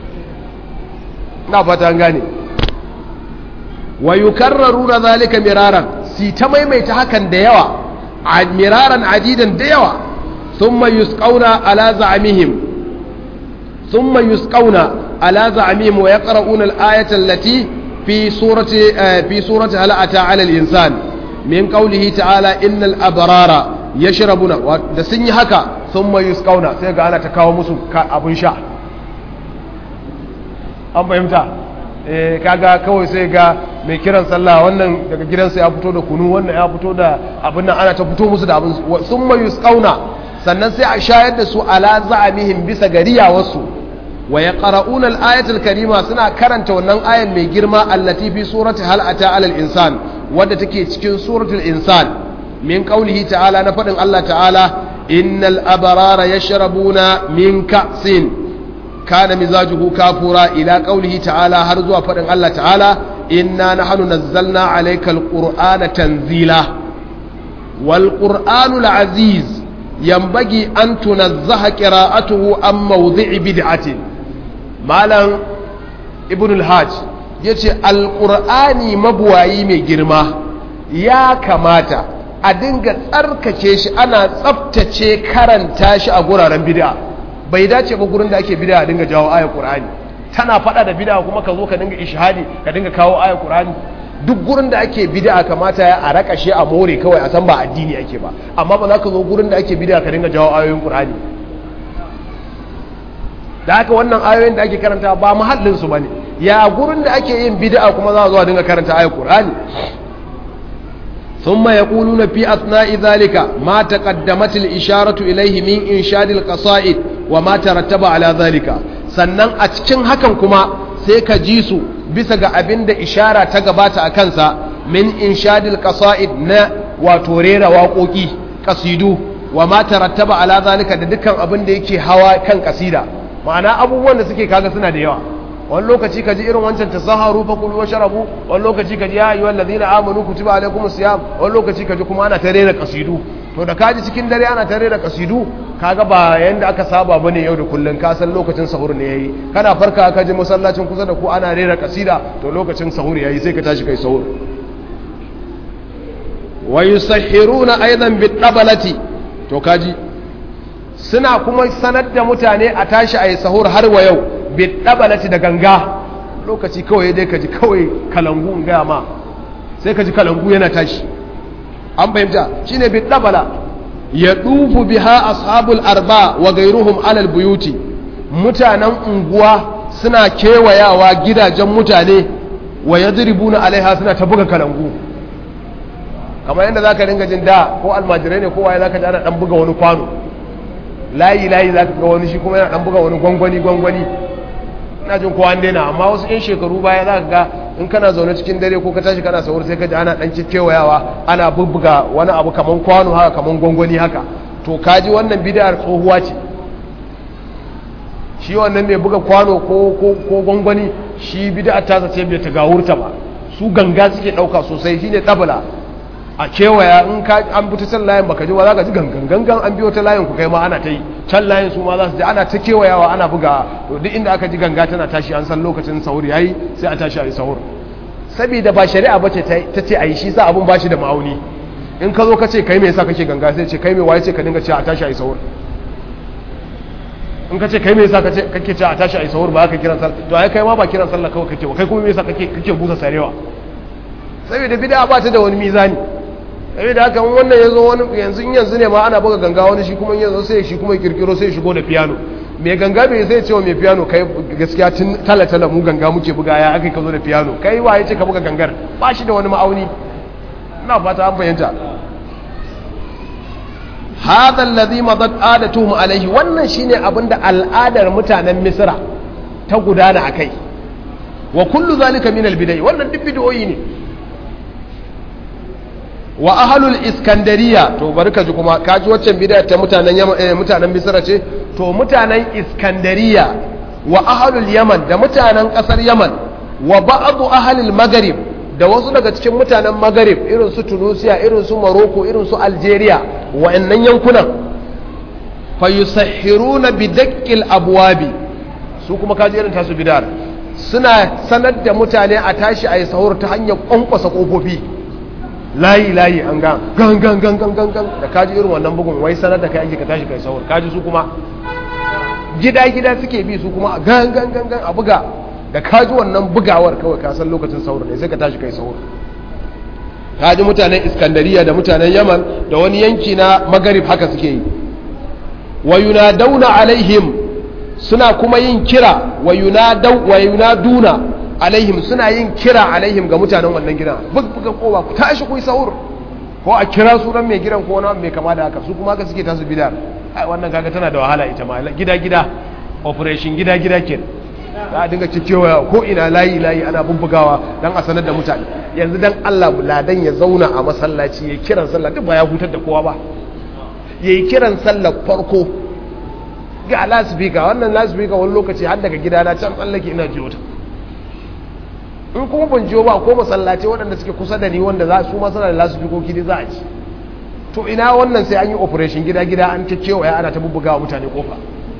ina fata an gane wa yukarraruna zalika miraran si ta maimaita hakan da yawa miraran adidan da yawa thumma yusqauna ala za'amihim wa yaqra'una al-ayata allati fi surati hal ata 'ala al-insan min qawlihi ta'ala innal abrara yashrabuna da sun yi haka thumma yusqauna sai ga ana ta kawo musu abun sha an fahimta kaga kawai sai ga mai kiran sallah wannan daga gidansa ya fito da kunu wannan ya fito da abin nan ana ta fito musu da abin sun mayu tsauna sannan sai a shayar da su ala za'amihim bisa gariya wasu wa yaqra'una al-ayatul karima suna karanta wannan ayan mai girma allati fi surati hal ata 'ala al-insan wadda take cikin suratul insan min qawlihi ta'ala na fadin Allah ta'ala innal abrara yashrabuna min ka'sin kana mizajuhu kafura ila qawlihi ta'ala har zuwa fadin Allah ta'ala inna nahnu nazzalna alayka alqur'ana tanzila wal qur'anul aziz yanbaghi an tunazzaha qira'atuhu an mawdhi'i bid'atin malam ibn al-hajj yace alqur'ani mabuwayi mai girma ya kamata a dinga tsarkake shi ana tsaftace karanta shi a guraren bid'a bai dace ba gurin da ake bid'a dinga jawo ayar Qur'ani tana fada da bid'a kuma ka zo ka dinga ishhadi ka dinga kawo ayar Qur'ani duk gurin da ake bid'a kamata ya a raka shi a more kawai a san ba addini ake ba amma ba za ka zo gurin da ake bid'a ka dinga jawo ayoyin Qur'ani da haka wannan ayoyin da ake karanta ba mahallin su bane ya gurin da ake yin bid'a kuma za a zo a dinga karanta ayar Qur'ani ثم يقولون في أثناء ذلك ما تقدمت الإشارة إليه من إنشاد القصائد وما ترتب على ذلك sannan a cikin hakan kuma sai ka ji su bisa ga abin da ishara ta gabata a kansa min inshadil qasaid na wato rera waƙoƙi kasidu wa ma tarattaba ala zalika da dukkan abin da yake hawa kan kasida ma'ana abubuwan da suke kaga suna da yawa wani lokaci ka ji irin wancan tasaharu fa kulu washrabu wani lokaci ka ji ya ayyuhal ladina amanu kutiba alaykumus siyam wani lokaci ka ji kuma ana ta rera kasidu to da kaji cikin dare ana ta rera kasidu kaga ba yanda aka saba bane yau da kullun ka san lokacin sahur ne yayi kana farka ka ji masallacin kusa da ku ana rera kasida to lokacin sahur yayi sai ka tashi kai sahur wa yusahhiruna aidan bit tabalati to kaji suna kuma sanar da mutane a tashi a yi sahur har wa yau bidabalati da ganga lokaci kawai dai ka ji kawai kalangu in gaya ma sai ka ji kalangu yana tashi an fahimta shine bidabala ya dufu biha ashabul arba wa gairuhum alal buyuti mutanen unguwa suna kewayawa gidajen mutane wa yadribuna alaiha suna ta buga kalangu kamar yadda zaka ringa jin da ko almajirai ne ko waye zaka ji ana dan buga wani kwano layi zaka ga wani shi kuma yana dan buga wani gwangwani ina jin kowa an daina amma wasu yan shekaru baya zaka ga in kana zaune cikin dare ko ka tashi kana sahur sai ka ji ana dan kewayawa ana bubbuga wani abu kaman kwano haka kaman gwangwani haka to kaji wannan bid'ar tsohuwa ce shi wannan mai buga kwano ko gwangwani shi bid'ar ta zace bai ta gawurta ba su ganga suke dauka sosai shine tabala a kewaya in ka an bi ta can layin baka ji ba za ka ji gangan an biyo ta layin ku kai ma ana ta yi can layin su ma za su ji ana ta kewayawa ana buga to duk inda aka ji ganga tana tashi an san lokacin sahur yayi sai a tashi a yi sahur saboda ba shari'a bace ta ce a yi shi sa abun bashi da ma'auni in ka zo ka ce kai me yasa kake ganga sai ce kai me waye ce ka dinga cewa a tashi a yi sahur in ka ce kai me yasa kake cewa a tashi a yi sahur ba ka kiran sallah to ai kai ma ba kiran sallah kawai kake ba kai kuma me yasa kake busa sarewa saboda bid'a ba ta da wani mizani saboda haka wannan yazo wani yanzu ne ma ana buga ganga wani shi kuma yanzu sai shi kuma kirkiro sai shigo da piano mai ganga bai sai ce wa mai piano kai gaskiya tun tala mu ganga muke buga ya akai ka zo da piano kai waye ce ka buga gangar ba shi da wani ma'auni ina fata an fahimta hadha alladhi madat adatuhum alayhi wannan shine abinda al'adar mutanen misra ta gudana akai wa kullu zalika min al-bidai wannan duk bid'o'i ne wa ahlul iskandariya to bari ka ji kuma ka ji waccan bid'a ta mutanen misra ce to mutanen iskandariya wa ahlul yaman da mutanen kasar yaman wa ba'd ahlul maghrib da wasu daga cikin mutanen maghrib irin su tunisia irin su morocco irin su algeria wa'annan yankunan fa yusahhiruna bi daqqil abwabi su kuma ka ji irin tasu bid'ar suna sanar da mutane a tashi a yi sahur ta hanyar kwankwasa kofofi layi an ga gan da kaji irin wannan bugun wai sanar da kai ake ka tashi kai sahur kaji su kuma gida suke bi su kuma gan a buga da kaji wannan bugawar kawai ka san lokacin sahur ne sai ka tashi kai sahur kaji mutanen iskandariya da mutanen yaman da wani yanki na magarib haka suke yi wa yunaduna alaihim suna kuma yin kira wa yunaduna alaihim suna yin kira alaihim ga mutanen wannan gidan buga kowa ku tashi ku yi sahur ko a kira sunan mai gidan ko wani mai kama da haka su kuma haka suke tasu bidar ai wannan kaga tana da wahala ita ma gida operation gida ke za a dinga cikewa ko ina layi ana bubbugawa dan a sanar da mutane yanzu dan Allah ladan ya zauna a masallaci ya kiran sallah duk ba ya hutar da kowa ba yayi kiran sallah farko ga lasbika wannan lasbika wani lokaci har daga gidana can tsallake ina jiyo ta in kuma ban jiyo ba ko masallaci waɗanda suke kusa da ni wanda za su ma suna da lasbikoki dai za a ci to ina wannan sai an yi operation gida an ta kewaya ana ta bubbuga wa mutane kofa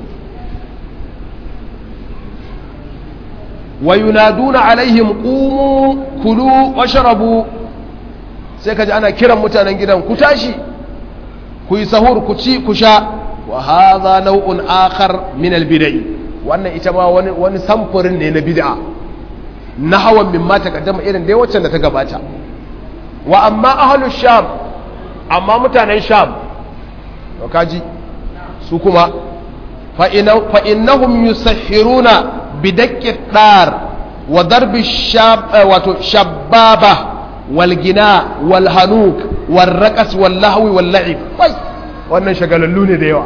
wa yunaduna alaihim qumu kulu washrabu sai kaji ana kiran mutanen gidan ku tashi ku yi sahur ku ci ku sha wa hadha naw'un akhar min al-bid'ah wannan ita ma wani samfurin ne na bid'a nahawan mimma taqaddama irin dai wacce da ta gabata wa amma ahlus sham amma mutanen sham to kaji su kuma fa innahum yusahhiruna bidaqqi dar wa darbi shab wato shababa wal gina wal hanuk wal raqas wal lahwi wal la'ib wannan shagalallu ne da yawa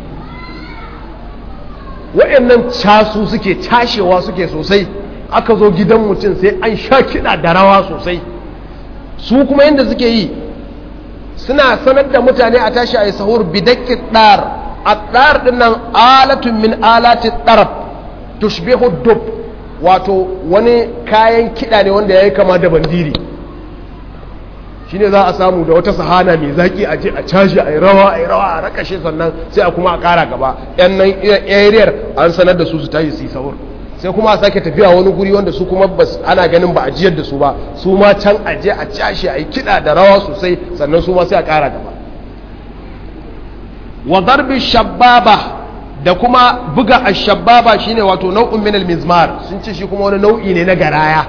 wayannan casu suke cashewa suke sosai aka zo gidan mutum sai an sha kiɗa da rawa sosai su kuma yadda suke yi suna sanar da mutane a tashi a yi sahur bidakki ɗar a ɗar ɗinnan alatun min alatin ɗarab tushbihu dub wato wani kayan kiɗa ne wanda ya yi kama da bandiri shi ne za a samu da wata sahana mai zaki a je a cashi a yi rawa a rakashe sannan sai a kuma a ƙara gaba yan nan ariyar an sanar da su tashi su yi sahur sai kuma a sake tafiya wani guri wanda su kuma ana ganin ba a jiyar da su ba su ma can aje a cashe a yi kiɗa da rawa sosai sannan su ma sai a ƙara gaba wa darbi shababa da kuma buga ashababa shine wato nau'un min al-mizmar sun ce shi kuma wani nau'i ne na garaya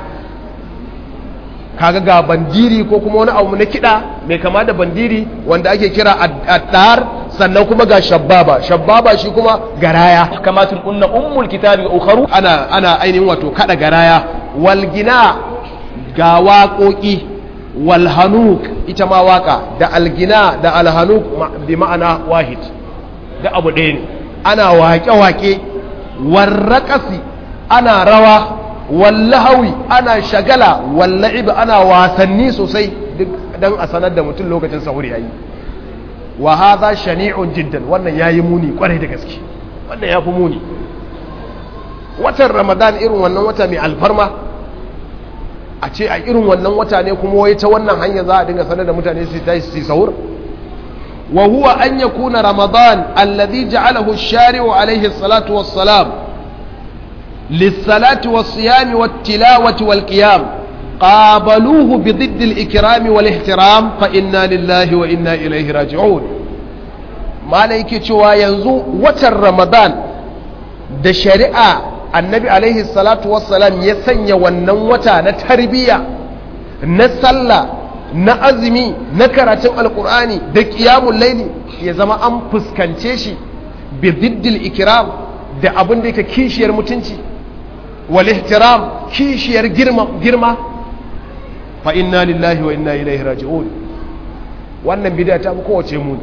kaga ga bandiri ko kuma wani abu na kida mai kama da bandiri wanda ake kira addar sannan kuma ga shababa shi kuma garaya kama tunna ummul kitabi ukharu ana ainihin wato kada garaya wal gina ga waƙoƙi wal hanuk ita ma waka da algina da alhanuk bi ma'ana wahid da abu ɗaya ne ana waƙe-waƙe warraƙasi ana rawa wallahawi ana shagala walla'ibi ana wasanni sosai duk dan a sanar da mutum lokacin sahur yayi wa hadha shani'un jiddan wannan yayi muni kwarai da gaske wannan yafi muni watan ramadan irin wannan wata mai alfarma a ce a irin wannan wata ne kuma wai ta wannan hanya za a dinga sanar da mutane su tashi su sahur wa huwa an yakuna ramadan alladhi ja'alahu ash-shari'u alayhi as-salatu was-salam lis-salati was-siyami wat-tilawati wal-qiyam qabaluhu bi didd al-ikram wal-ihtiram fa inna lillahi wa inna ilayhi raji'un malaike cewa yanzu watan ramadan da shari'a annabi alaihi salatu wassalam ya sanya wannan wata na tarbiyya na sallah na azumi na karatun alkur'ani da qiyamul laili ya zama an fuskance shi bi diddil ikram da abin da yake kishiyar mutunci wal ihtiram kishiyar girma fa inna lillahi wa inna ilaihi raji'un wannan bid'a ta fi kowace muni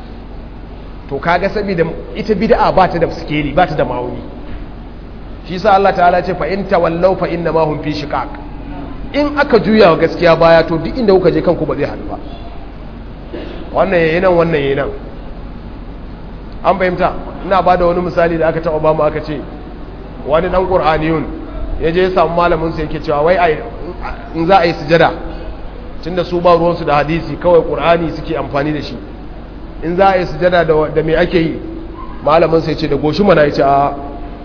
to kaga saboda ita bid'a ba ta da sikeli ba ta da ma'auni shi sa Allah ta'ala ce fa in tawallaw fa inna ma hum fi shiqaq in aka juya wa gaskiya baya to duk inda kuka je kanku ba zai hadu ba wannan yayin nan wannan yayin nan an fahimta ina bada wani misali da aka taba ba mu aka ce wani dan qur'aniyun yaje ya samu malamin sa yake cewa wai ai in za a yi sujada tunda su ba ruwan su da hadisi kawai qur'ani suke amfani da shi in za a yi sujada da me ake yi malamin sa yace da goshi mana yace a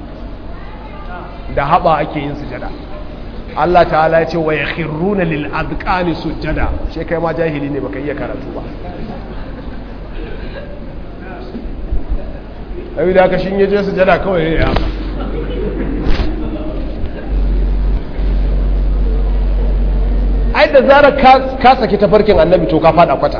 da haɓa ake yin sujada Allah ta'ala ya ce wa yakhruna lil adqani sujada she kai ma jahili ne baka iya karatu ba ai da ka shin yaje sujada kawai ya ai da zarar ka saki tafarkin annabi to ka fada kwata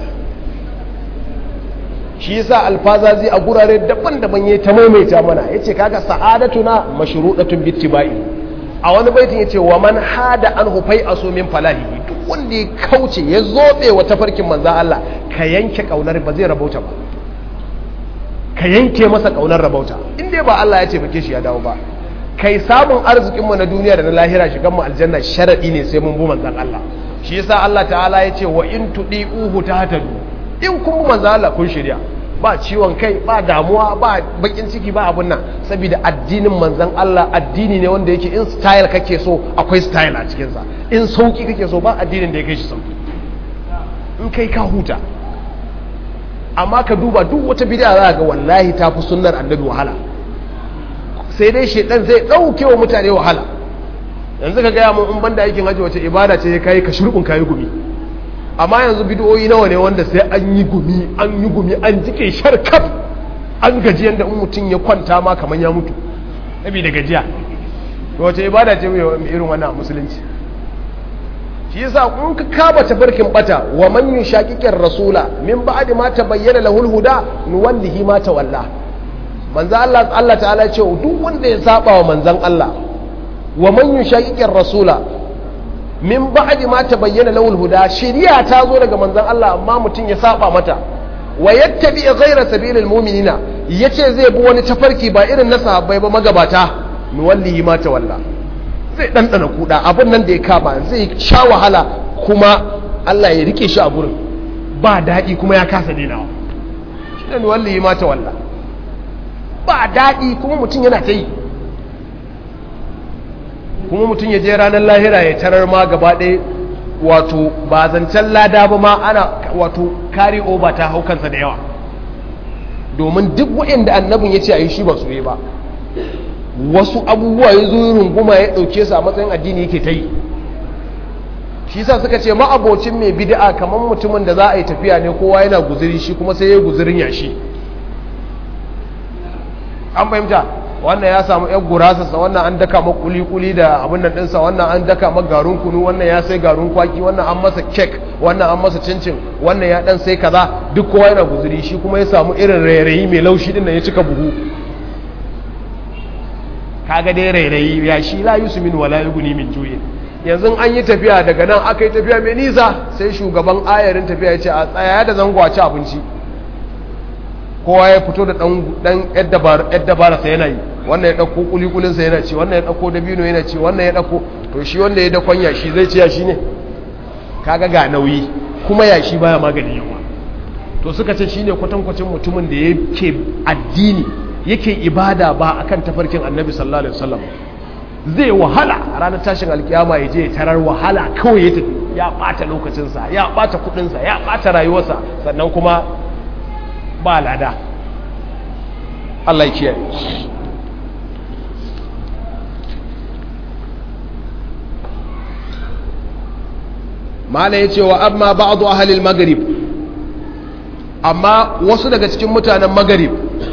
shi yasa alfazazi a gurare daban-daban yayi ta maimaita mana yace kaga sa'adatuna mashrudatun bittibai a wani baitin yace wa man hada an hufai aso min falahi duk wanda ya kauce ya zobe wa tafarkin manzon Allah ka yanke kaunar ba zai rabauta ba ka yanke masa kaunar rabauta in dai ba Allah ya ce fake shi ya dawo ba kai samun arzikin mu na duniya da na lahira shigan mu aljanna sharadi ne sai mun bi manzon Allah shi yasa Allah ta'ala yace wa in tudiuhu tahtadu in kun bi manzon Allah kun shirya ba ciwon kai ba damuwa ba bakin ciki ba abun nan saboda addinin manzon Allah addini ne wanda yake in style kake so akwai style a cikin sa in sauki kake so ba addinin da yake shi sauki in kai ka huta amma ka duba duk wata bid'a za ga wallahi ta fi sunnar annabi wahala sai dai shedan zai dauke wa mutane wahala yanzu ka gaya mun in banda aikin haji wace ibada ce kai ka shurbin kai gumi amma yanzu bid'o'i nawa ne wanda sai an yi gumi an jike sharkaf an gaji yanda in mutum ya kwanta ma kaman ya mutu saboda gajiya to wace ibada ce mai irin wannan musulunci shi yasa in ka kaba tafarkin bata wa man yushaqiqir rasula min ba'di ma tabayyana lahul huda nuwallihi ma tawalla manzo Allah ta'ala ya ce duk wanda ya saba wa manzon Allah wa man yushaqiqir rasula min ba'di ma tabayyana lahul huda shari'a ta zo daga manzon Allah amma mutum ya saba mata wa yattabi ghayra sabilil mu'minina yace zai bi wani tafarki ba irin na sahabbai ba magabata nuwallihi ma tawalla zai dandana kuda abin nan da ya kama zai sha wahala kuma Allah ya rike shi a gurin ba dadi kuma ya kasa denawa shine nuwallihi ma tawalla ba dadi kuma mutum yana ta yi kuma mutum ya je ranar lahira ya tarar ma gaba ɗaya wato ba zancen lada ba ma ana wato kari over ta hau kansa da yawa domin duk waɗanda annabin ya ce a yi shi ba su yi ba wasu abubuwa ya zo runguma ya ɗauke su a matsayin addini yake ta yi shi sa suka ce ma'abocin mai bid'a kamar mutumin da za a yi tafiya ne kowa yana guziri shi kuma sai ya guzirin yashi an fahimta wannan ya samu yan gurasarsa, wannan an daka ma kuli-kuli da abin nan ɗinsa, wannan an daka ma garin kunu, wannan ya sai garin kwaki, wannan an masa kek, wannan an masa cincin, wannan ya ɗan sai kaza, duk kowa yana guzuri, shi kuma ya samu irin rairayi mai laushi ɗin da ya cika buhu. Kaga dai rairayi ya shi la yusu min wala yuguni min juyin. Yanzu an yi tafiya daga nan aka yi tafiya mai nisa, sai shugaban ayarin tafiya ya ce a tsaya da zango a ci abinci. Kowa ya fito da ɗan yadda barasa yana yi, wannan ya ɗauko kulikulinsa yana ci, wannan ya ɗauko dabino yana ci, wannan ya ɗauko, to shi wanda ya dakon yashi zai ci yashi ne? Kaga ga nauyi, kuma yashi baya magani yawa. To suka ce shi ne kwatankwacin mutumin da yake addini, yake ibada ba akan tafarkin annabi sallallahu alaihi wasallam. Zai wahala a ranar tashin alkiyama ya je tarar wahala kawai ya tafi, ya ɓata lokacinsa, ya ɓata kuɗinsa, ya ɓata rayuwarsa, sannan kuma ba lada. Allah ya kiyaye. Mala ya ce wa amma ba'adu ahalil magarib, amma wasu daga cikin mutanen magarib,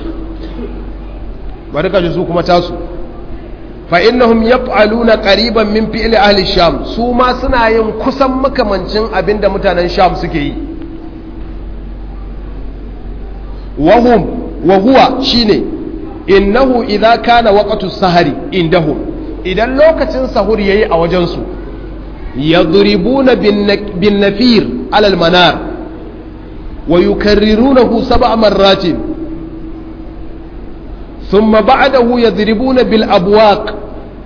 bari ka ji su kuma tasu, fa innahum yaf'aluna qariban min fi'li ahli sham, su ma suna yin kusan makamancin abinda mutanen sham suke yi. wa huwa shine innahu idza kana waqtu sahari indahum, idan lokacin sahur yayi a wajen su, yadribuna bin nafir ala al manar wa yukarrirunahu 7 marratin thumma ba'dahu yadribuna bil abwaq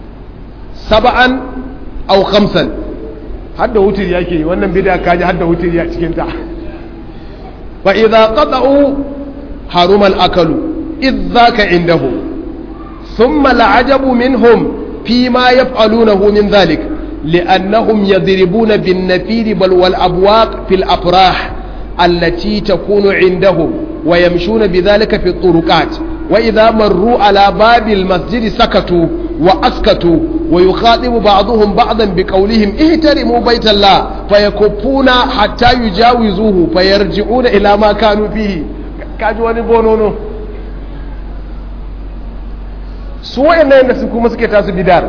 7 aw 5. hadda wutiri yake wannan bid'a kaji hadda wutiri a cikin ta. fa idza qata'u حرم الأكل إذ ذاك عندهم ثم العجب منهم فيما يفعلونه من ذلك لأنهم يضربون بالنفير بل والأبواق في الأفراح التي تكون عندهم ويمشون بذلك في الطرقات وإذا مروا على باب المسجد سكتوا وأسكتوا ويخاطب بعضهم بعضا بقولهم اهترموا بيت الله فيكفون حتى يجاوزوه فيرجعون إلى ما كانوا فيه. Kaji wani bonono su wayannan da su kuma suke tasu bidar,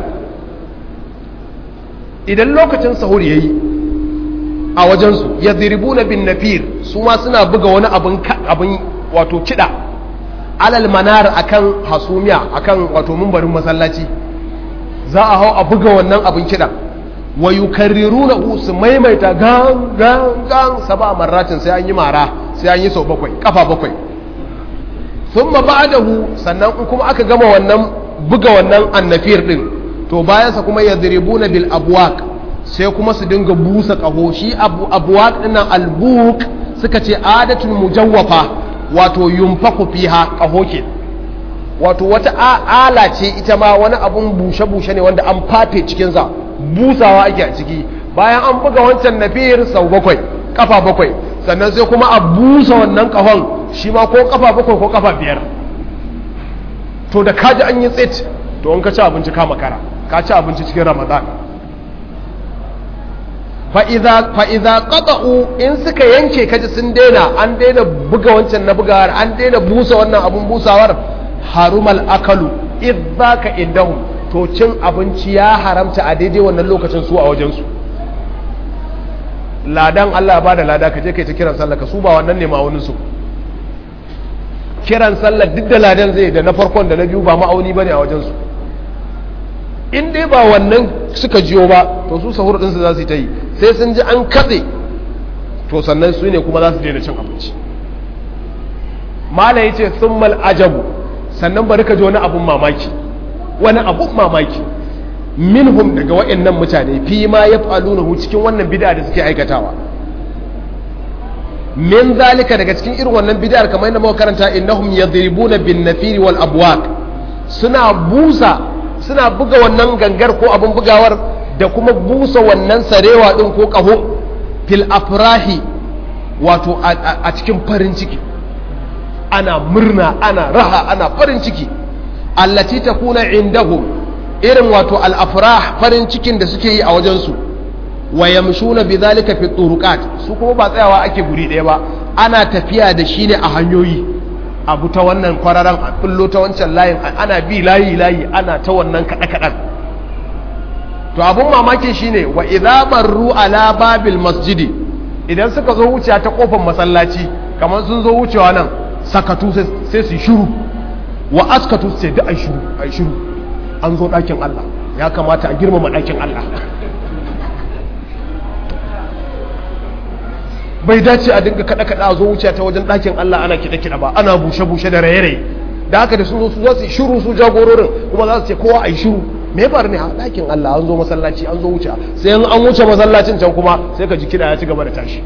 idan lokacin sahur yayi a wajensu yadribuna bin nafir, su ma suna buga wani abin wato kida alal manar akan hasumiya, akan wato mimbarin masallaci za a hau a buga wannan abin kida, wa yukarriruna su maimaita gan 7 marratin, sai an yi mara, sai an yi sau 7 kafa 7. thumma ba'dahu, sannan in kuma aka gama wannan buga wannan annafir din, to bayansa kuma yadribuna bil abwaq, sai kuma su dinga busa kaho. Shi abwaq dinnan albuk suka ce adatul mujawwafa, wato yunfaku fiha kaho ke, wato wata ala ce ita ma, wani abun bushe-bushe ne wanda an fafe cikinsa, busawa ake a ciki. Bayan an buga wancan nafir sau 7 kafa 7, sannan sai kuma a busa wannan kahon shi ma ko kafa 7 ko kafa 5. to da kaji an yi tsit, to in ka ci abinci ka makara, ka ci abinci cikin ramadan. fa idza qata'u, in suka yanke kaji sun daina, an daina buga wancan na bugawar, an daina busa wannan abun busawar, harumal akalu idzaka indahum, to cin abinci ya haramta a daidai wannan lokacin su a wajen su. Ladan Allah ya bada lada, ka je kai ta kiran sallah, ka su ba wannan ne ma'aunin su. Kiran sallah duk da ladan zai, da na farkon da na biyu ba ma'auni bane a wajen su. In dai ba wannan suka jiyo ba, to su sahur din su za su yi ta yi, sai sun ji an katse, to sannan su ne kuma za su daina cin abinci. Mala yace summal ajabu, sannan bari ka ji wani abun mamaki, wani abun mamaki minhum, daga waɗannan mutane, fi ma yaf'alunahu, cikin wannan bid'a da suke aikatawa. Min zalika, daga cikin irin wannan bid'ar, kamar yadda muka karanta, innahum yadribuna bin nafiri wal abwaq, suna buga wannan gangar ko abun bugawar, da kuma busa wannan sarewa din ko kaho, fil afrahi, wato a cikin farin ciki, ana murna, ana raha, ana farin ciki, allati takuna indahum, irin wato al-afrah, farin cikin da suke yi a wajensu. wa yamshuna bidhalika fi turuqat, su kuma ba tsayawa ake guri ɗaya ba, ana tafiya da shi ne a hanyoyi, abu ta wannan kwararan a bullo ta wancan layin ana bi layi ana ta wannan kaɗe-kaɗen. To abun mamakin shine wa idza marru ala babil masjidi, idan suka zo wucewa ta kofar masallaci kamar sun zo wucewa nan sakatu sai su shiru wa askatu sai da ai shiru an zo ɗakin Allah ya kamata a girmama ɗakin Allah. Bai dace a dinga kada a zo wuce ta wajen ɗakin Allah ana kiɗa ba, ana bushe da raye-raye. Da haka da sun zo su za su shiru su jagororin kuma za su ce kowa a yi shiru. Me ya faru ne a ɗakin Allah an zo masallaci an zo wuce, sai an wuce masallacin can kuma sai ka ji kiɗa ya ci gaba da tashi.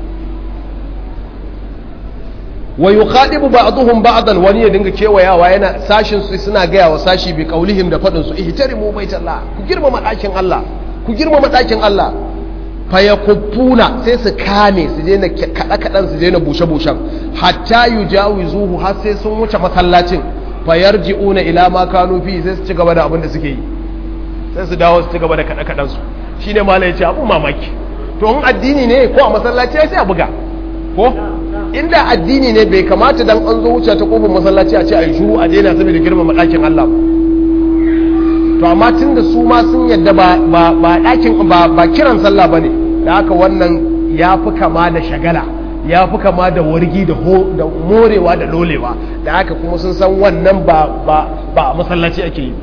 Wa yukhadibu ba'dhum ba'dan, wani ya dinga kewayawa yana sashin su suna gaya wa sashi bi qaulihim da fadin su ihtarimu baitallah, ku girmama ɗakin Allah, ku girmama ɗakin Allah. Fayakuffuna sai su kame su daina kaɗan su daina bushe-bushen hatta yujawizuhu har sai sun wuce masallacin fayarji'una ila ma kanu fi, sai su ci gaba da abin da suke yi, sai su dawo su ci gaba da kaɗan su. Shine malai ya ce abu mamaki, to in addini ne ko a masallaci sai a buga ko inda addini ne bai kamata dan an zo wuce ta kofar masallaci a ce ayi shiru a daina saboda girmama ɗakin Allah. To amma tunda su ma sun yadda ba ɗakin ba kiran sallah bane, da haka wannan ya fi kama da shagala, ya fi kama da wargi da morewa da lolewa, da haka kuma sun san wannan ba masallaci ake yi.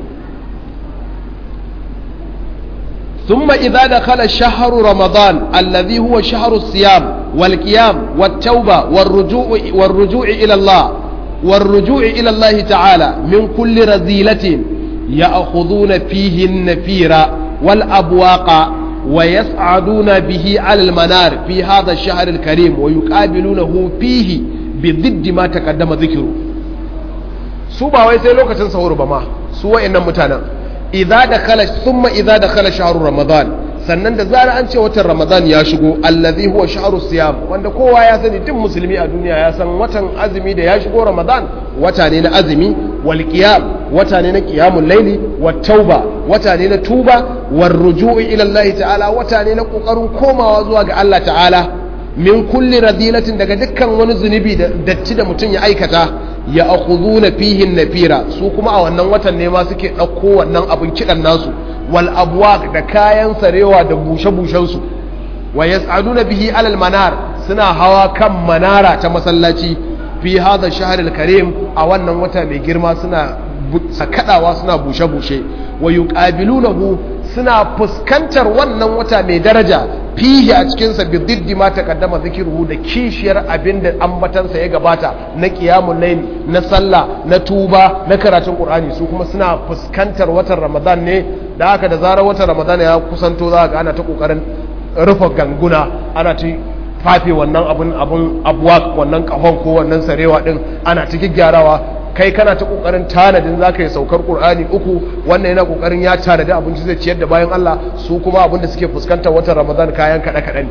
ثم إذا دخل شهر رمضان الذي هو شهر الصيام والقيام والتوبة والرجوع إلى الله تعالى من كل رذيلة يأخذون فيه النفير والأبواق ويسعدون به على المنار في هذا الشهر الكريم ويقابلونه فيه بضد ما تقدم ذكره. سوبا ويسي لوكة سهور بما سوى إن متانا ثم إذا دخل شهر رمضان، sannan da zara an ce watan Ramadan ya shigo, allazi huwa shahru siyam, wanda kowa ya sani duk musulmi a duniya ya san watan azumi da ya shigo Ramadan wata ne na azumi, wal qiyam wata ne na qiyamul layli, wat tauba wata ne na tuba, war ruju'i ila Allah ta'ala wata ne na kokarin komawa zuwa ga Allah ta'ala, min kulli radilatin daga dukkan wani zunubi da datti da mutum ya aikata, ya akhuduna fihi nafira, su kuma a wannan watan ne ma suke dauko wannan abun kidan nasu, wal abwaq da kayan sarewa da bushe-bushen su, wa yas'aduna bihi alal manar, suna hawa kan manara ta masallaci fi hadha shahr al-karim, a wannan wata mai girma suna sakadawa suna bushe-bushe, wa yuqabilunahu suna fuskantar wannan wata mai daraja fihi a cikinsa bi diddi ma taqaddama zikiruhu, da kishiyar abinda ambatansa ya gabata na qiyamul layl, na sallah, na tuba, na karatun qur'ani. Su kuma suna fuskantar watan Ramadan ne, da haka da zarar watan Ramadan ya kusanto za ga ana ta kokarin rufe ganguna, ana ta fafe wannan abun abuwa, wannan kahon ko wannan sarewa din ana ta gyarawa. Kai kana ta kokarin tanadin zaka yi saukar Qur'ani uku, wannan yana kokarin ya tanadi abinci zai ciyar da bayan Allah, su kuma abinda suke fuskantar watan Ramadan kayan kada ne.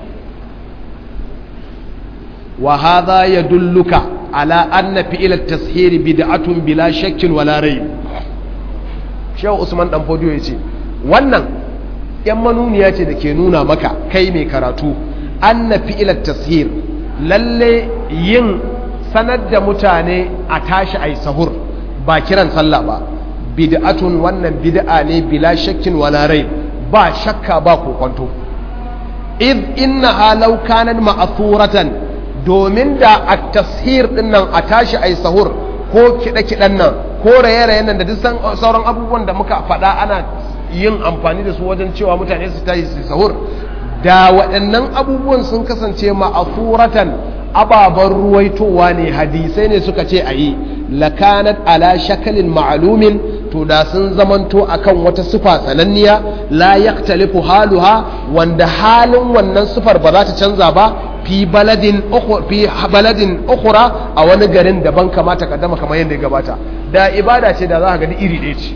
Wa hadha yadulluka ala anna fi'l at-tashhir bid'atun bila shakkin wala rayb. Shehu Usman dan Fodiyo yace wannan yan manuniya ce da ke nuna maka kai mai karatu anna fi'l at-tashhir, lalle yin sanar da mutane a tashi a yi sahur ba kiran sallah ba, bid'atun, wannan bid'a ne bila shakkin wala rai, ba shakka ba kokonto. id innaha law kanat ma'thuratan, domin da at-tashhir din nan a tashi a yi sahur ko kiɗe-kiɗen nan ko raye-rayen nan da duk sauran abubuwan da muka faɗa ana yin amfani da su wajen cewa mutane su tashi su sahur, da waɗannan abubuwan sun kasance ma'thuratan, ababen ruwaitowa ne, hadisai ne suka ce a yi, lakanat ala shakalin ma'alumin, to da sun zamanto akan wata sifa sananniya, la yaktalifu haluha, wanda halin wannan sifar ba za ta canza ba, fi baladin ukhra, a wani garin daban kamata kaddama kamar yadda ya gabata. Da ibada ce da za ka ga iri ɗaya ce,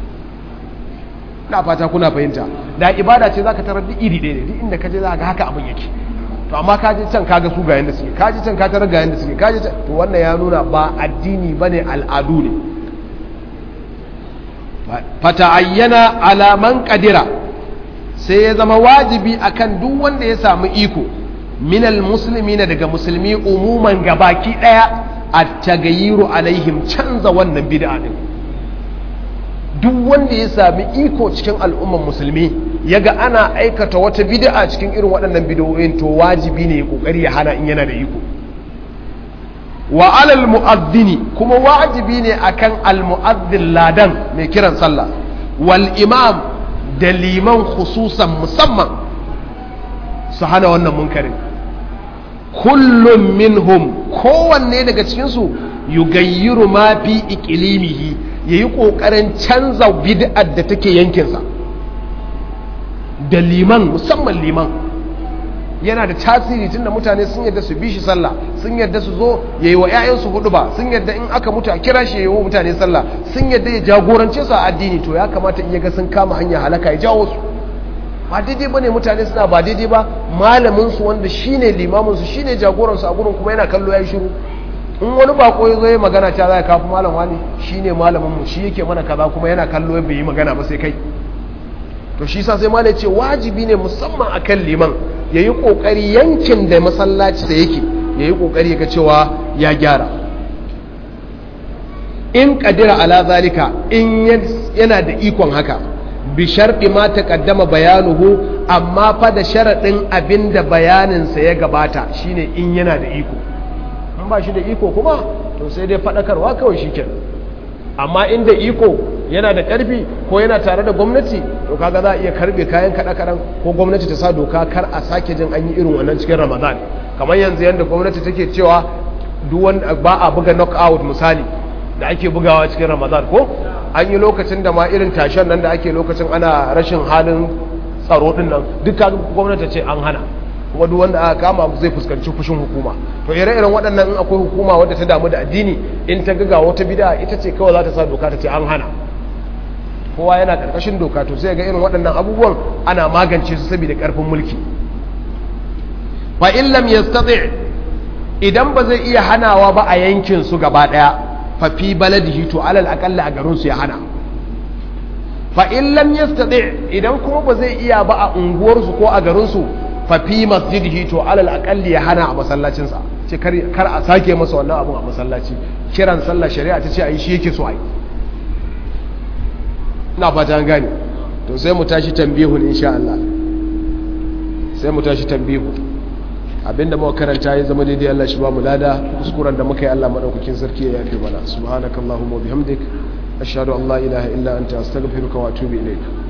na fata kuna fahimta, da ibada ce za ka tarar da iri ɗaya ne, duk inda ka je za ka ga haka abin yake. To amma kaji can kaga su ga yanda suke, kaji can ka tarar ga yanda suke, kaji can, to wannan ya nuna ba addini bane, al'adu ne. Fata'ayyana ala man qadira, sai ya zama wajibi akan duk wanda ya samu iko, minal muslimina, daga musulmi umuman gabaki daya, at-taghayyiru alaihim, canza wannan bid'a din. Duk wanda ya sami iko cikin al'umman musulmi yaga ana aikata wata bid'a cikin irin waɗannan bid'o'in, to wajibi ne ya kokari ya hana in yana da iko. Wa alal mu'adhdhini, kuma wajibi ne akan al-mu'adhdhin ladan mai kiran sallah, wal imam da liman khususan musamman su hana wannan munkarin. Kullum minhum, kowanne daga cikinsu yugayyiru ma fi iqlimihi, yayi kokarin canza bid'ar da take yankinsa. Da liman, musamman liman yana da tasiri, tunda mutane sun yadda su bi shi sallah, sun yadda su zo yayi wa ƴaƴansu huduba, sun yadda in aka mutu a kira shi yayi wa mutane sallah, sun yadda ya jagorance su a addini. To ya kamata in yaga sun kama hanya halaka ya jawo su. Ba daidai bane mutane suna ba daidai ba, malamin su wanda shine limamin su shine jagoran su a gurin kuma yana kallo yayi shiru. In wani bako ya zo ya magana ta zai kafa malam wani shine malamin mu, shi yake mana kaza, kuma yana kallo bai yi magana ba sai kai. To shi yasa sai malai ce wajibi ne musamman akan liman yayi kokari yankin da masallaci da yake, yayi kokari ga cewa ya gyara. In qadira ala zalika, in yana da ikon haka, bi sharɗi ma taqaddama bayanuhu, amma fa da sharaɗin abinda bayaninsa ya gabata, shine in yana da iko. In ba shi da iko kuma to sai dai faɗakarwa kawai shikenan. Amma inda iko yana da ƙarfi ko yana tare da gwamnati, to kaga za a iya karbe kayan kaɗan ko gwamnati ta sa doka kar a sake jin an yi irin wannan cikin Ramadan. Kamar yanzu yanda gwamnati take cewa duk wanda ba a buga knockout misali da ake bugawa cikin Ramadan, ko an yi lokacin da ma irin tashen nan da ake lokacin ana rashin halin tsaro din nan, duk gwamnati ce an hana, kuma duk wanda aka kama zai fuskanci fushin hukuma. To ire-iren waɗannan in akwai hukuma wadda ta damu da addini, in ta ga wata bid'a ita ce kawai za ta sa doka ta ce an hana. Kowa yana karkashin doka, to sai ga irin waɗannan abubuwan ana magance su saboda ƙarfin mulki. Fa in lam yastati, idan ba zai iya hanawa ba a yankin su gaba ɗaya, fa fi baladihi, to alal aqalla a garin su ya hana. Fa in lam yastati, idan kuma ba zai iya ba a unguwar su ko a garin su, fa fi masjidihi, to alal aqalli ya hana a masallacin sa. Ce kar a sake masa wannan abun a masallaci. Kiran sallah shari'a ta ce ai shi yake so ai. Ina fata an gane. To sai mu tashi tambihun insha Allah. Sai mu tashi tambihu. Abinda muka karanta ya zama daidai, Allah shi ba mu lada, kuskuren da muka yi Allah madaukakin sarki ya yafe mana. Subhanakallahumma wa bihamdik, ashhadu an la ilaha illa anta astaghfiruka wa atubu ilaik.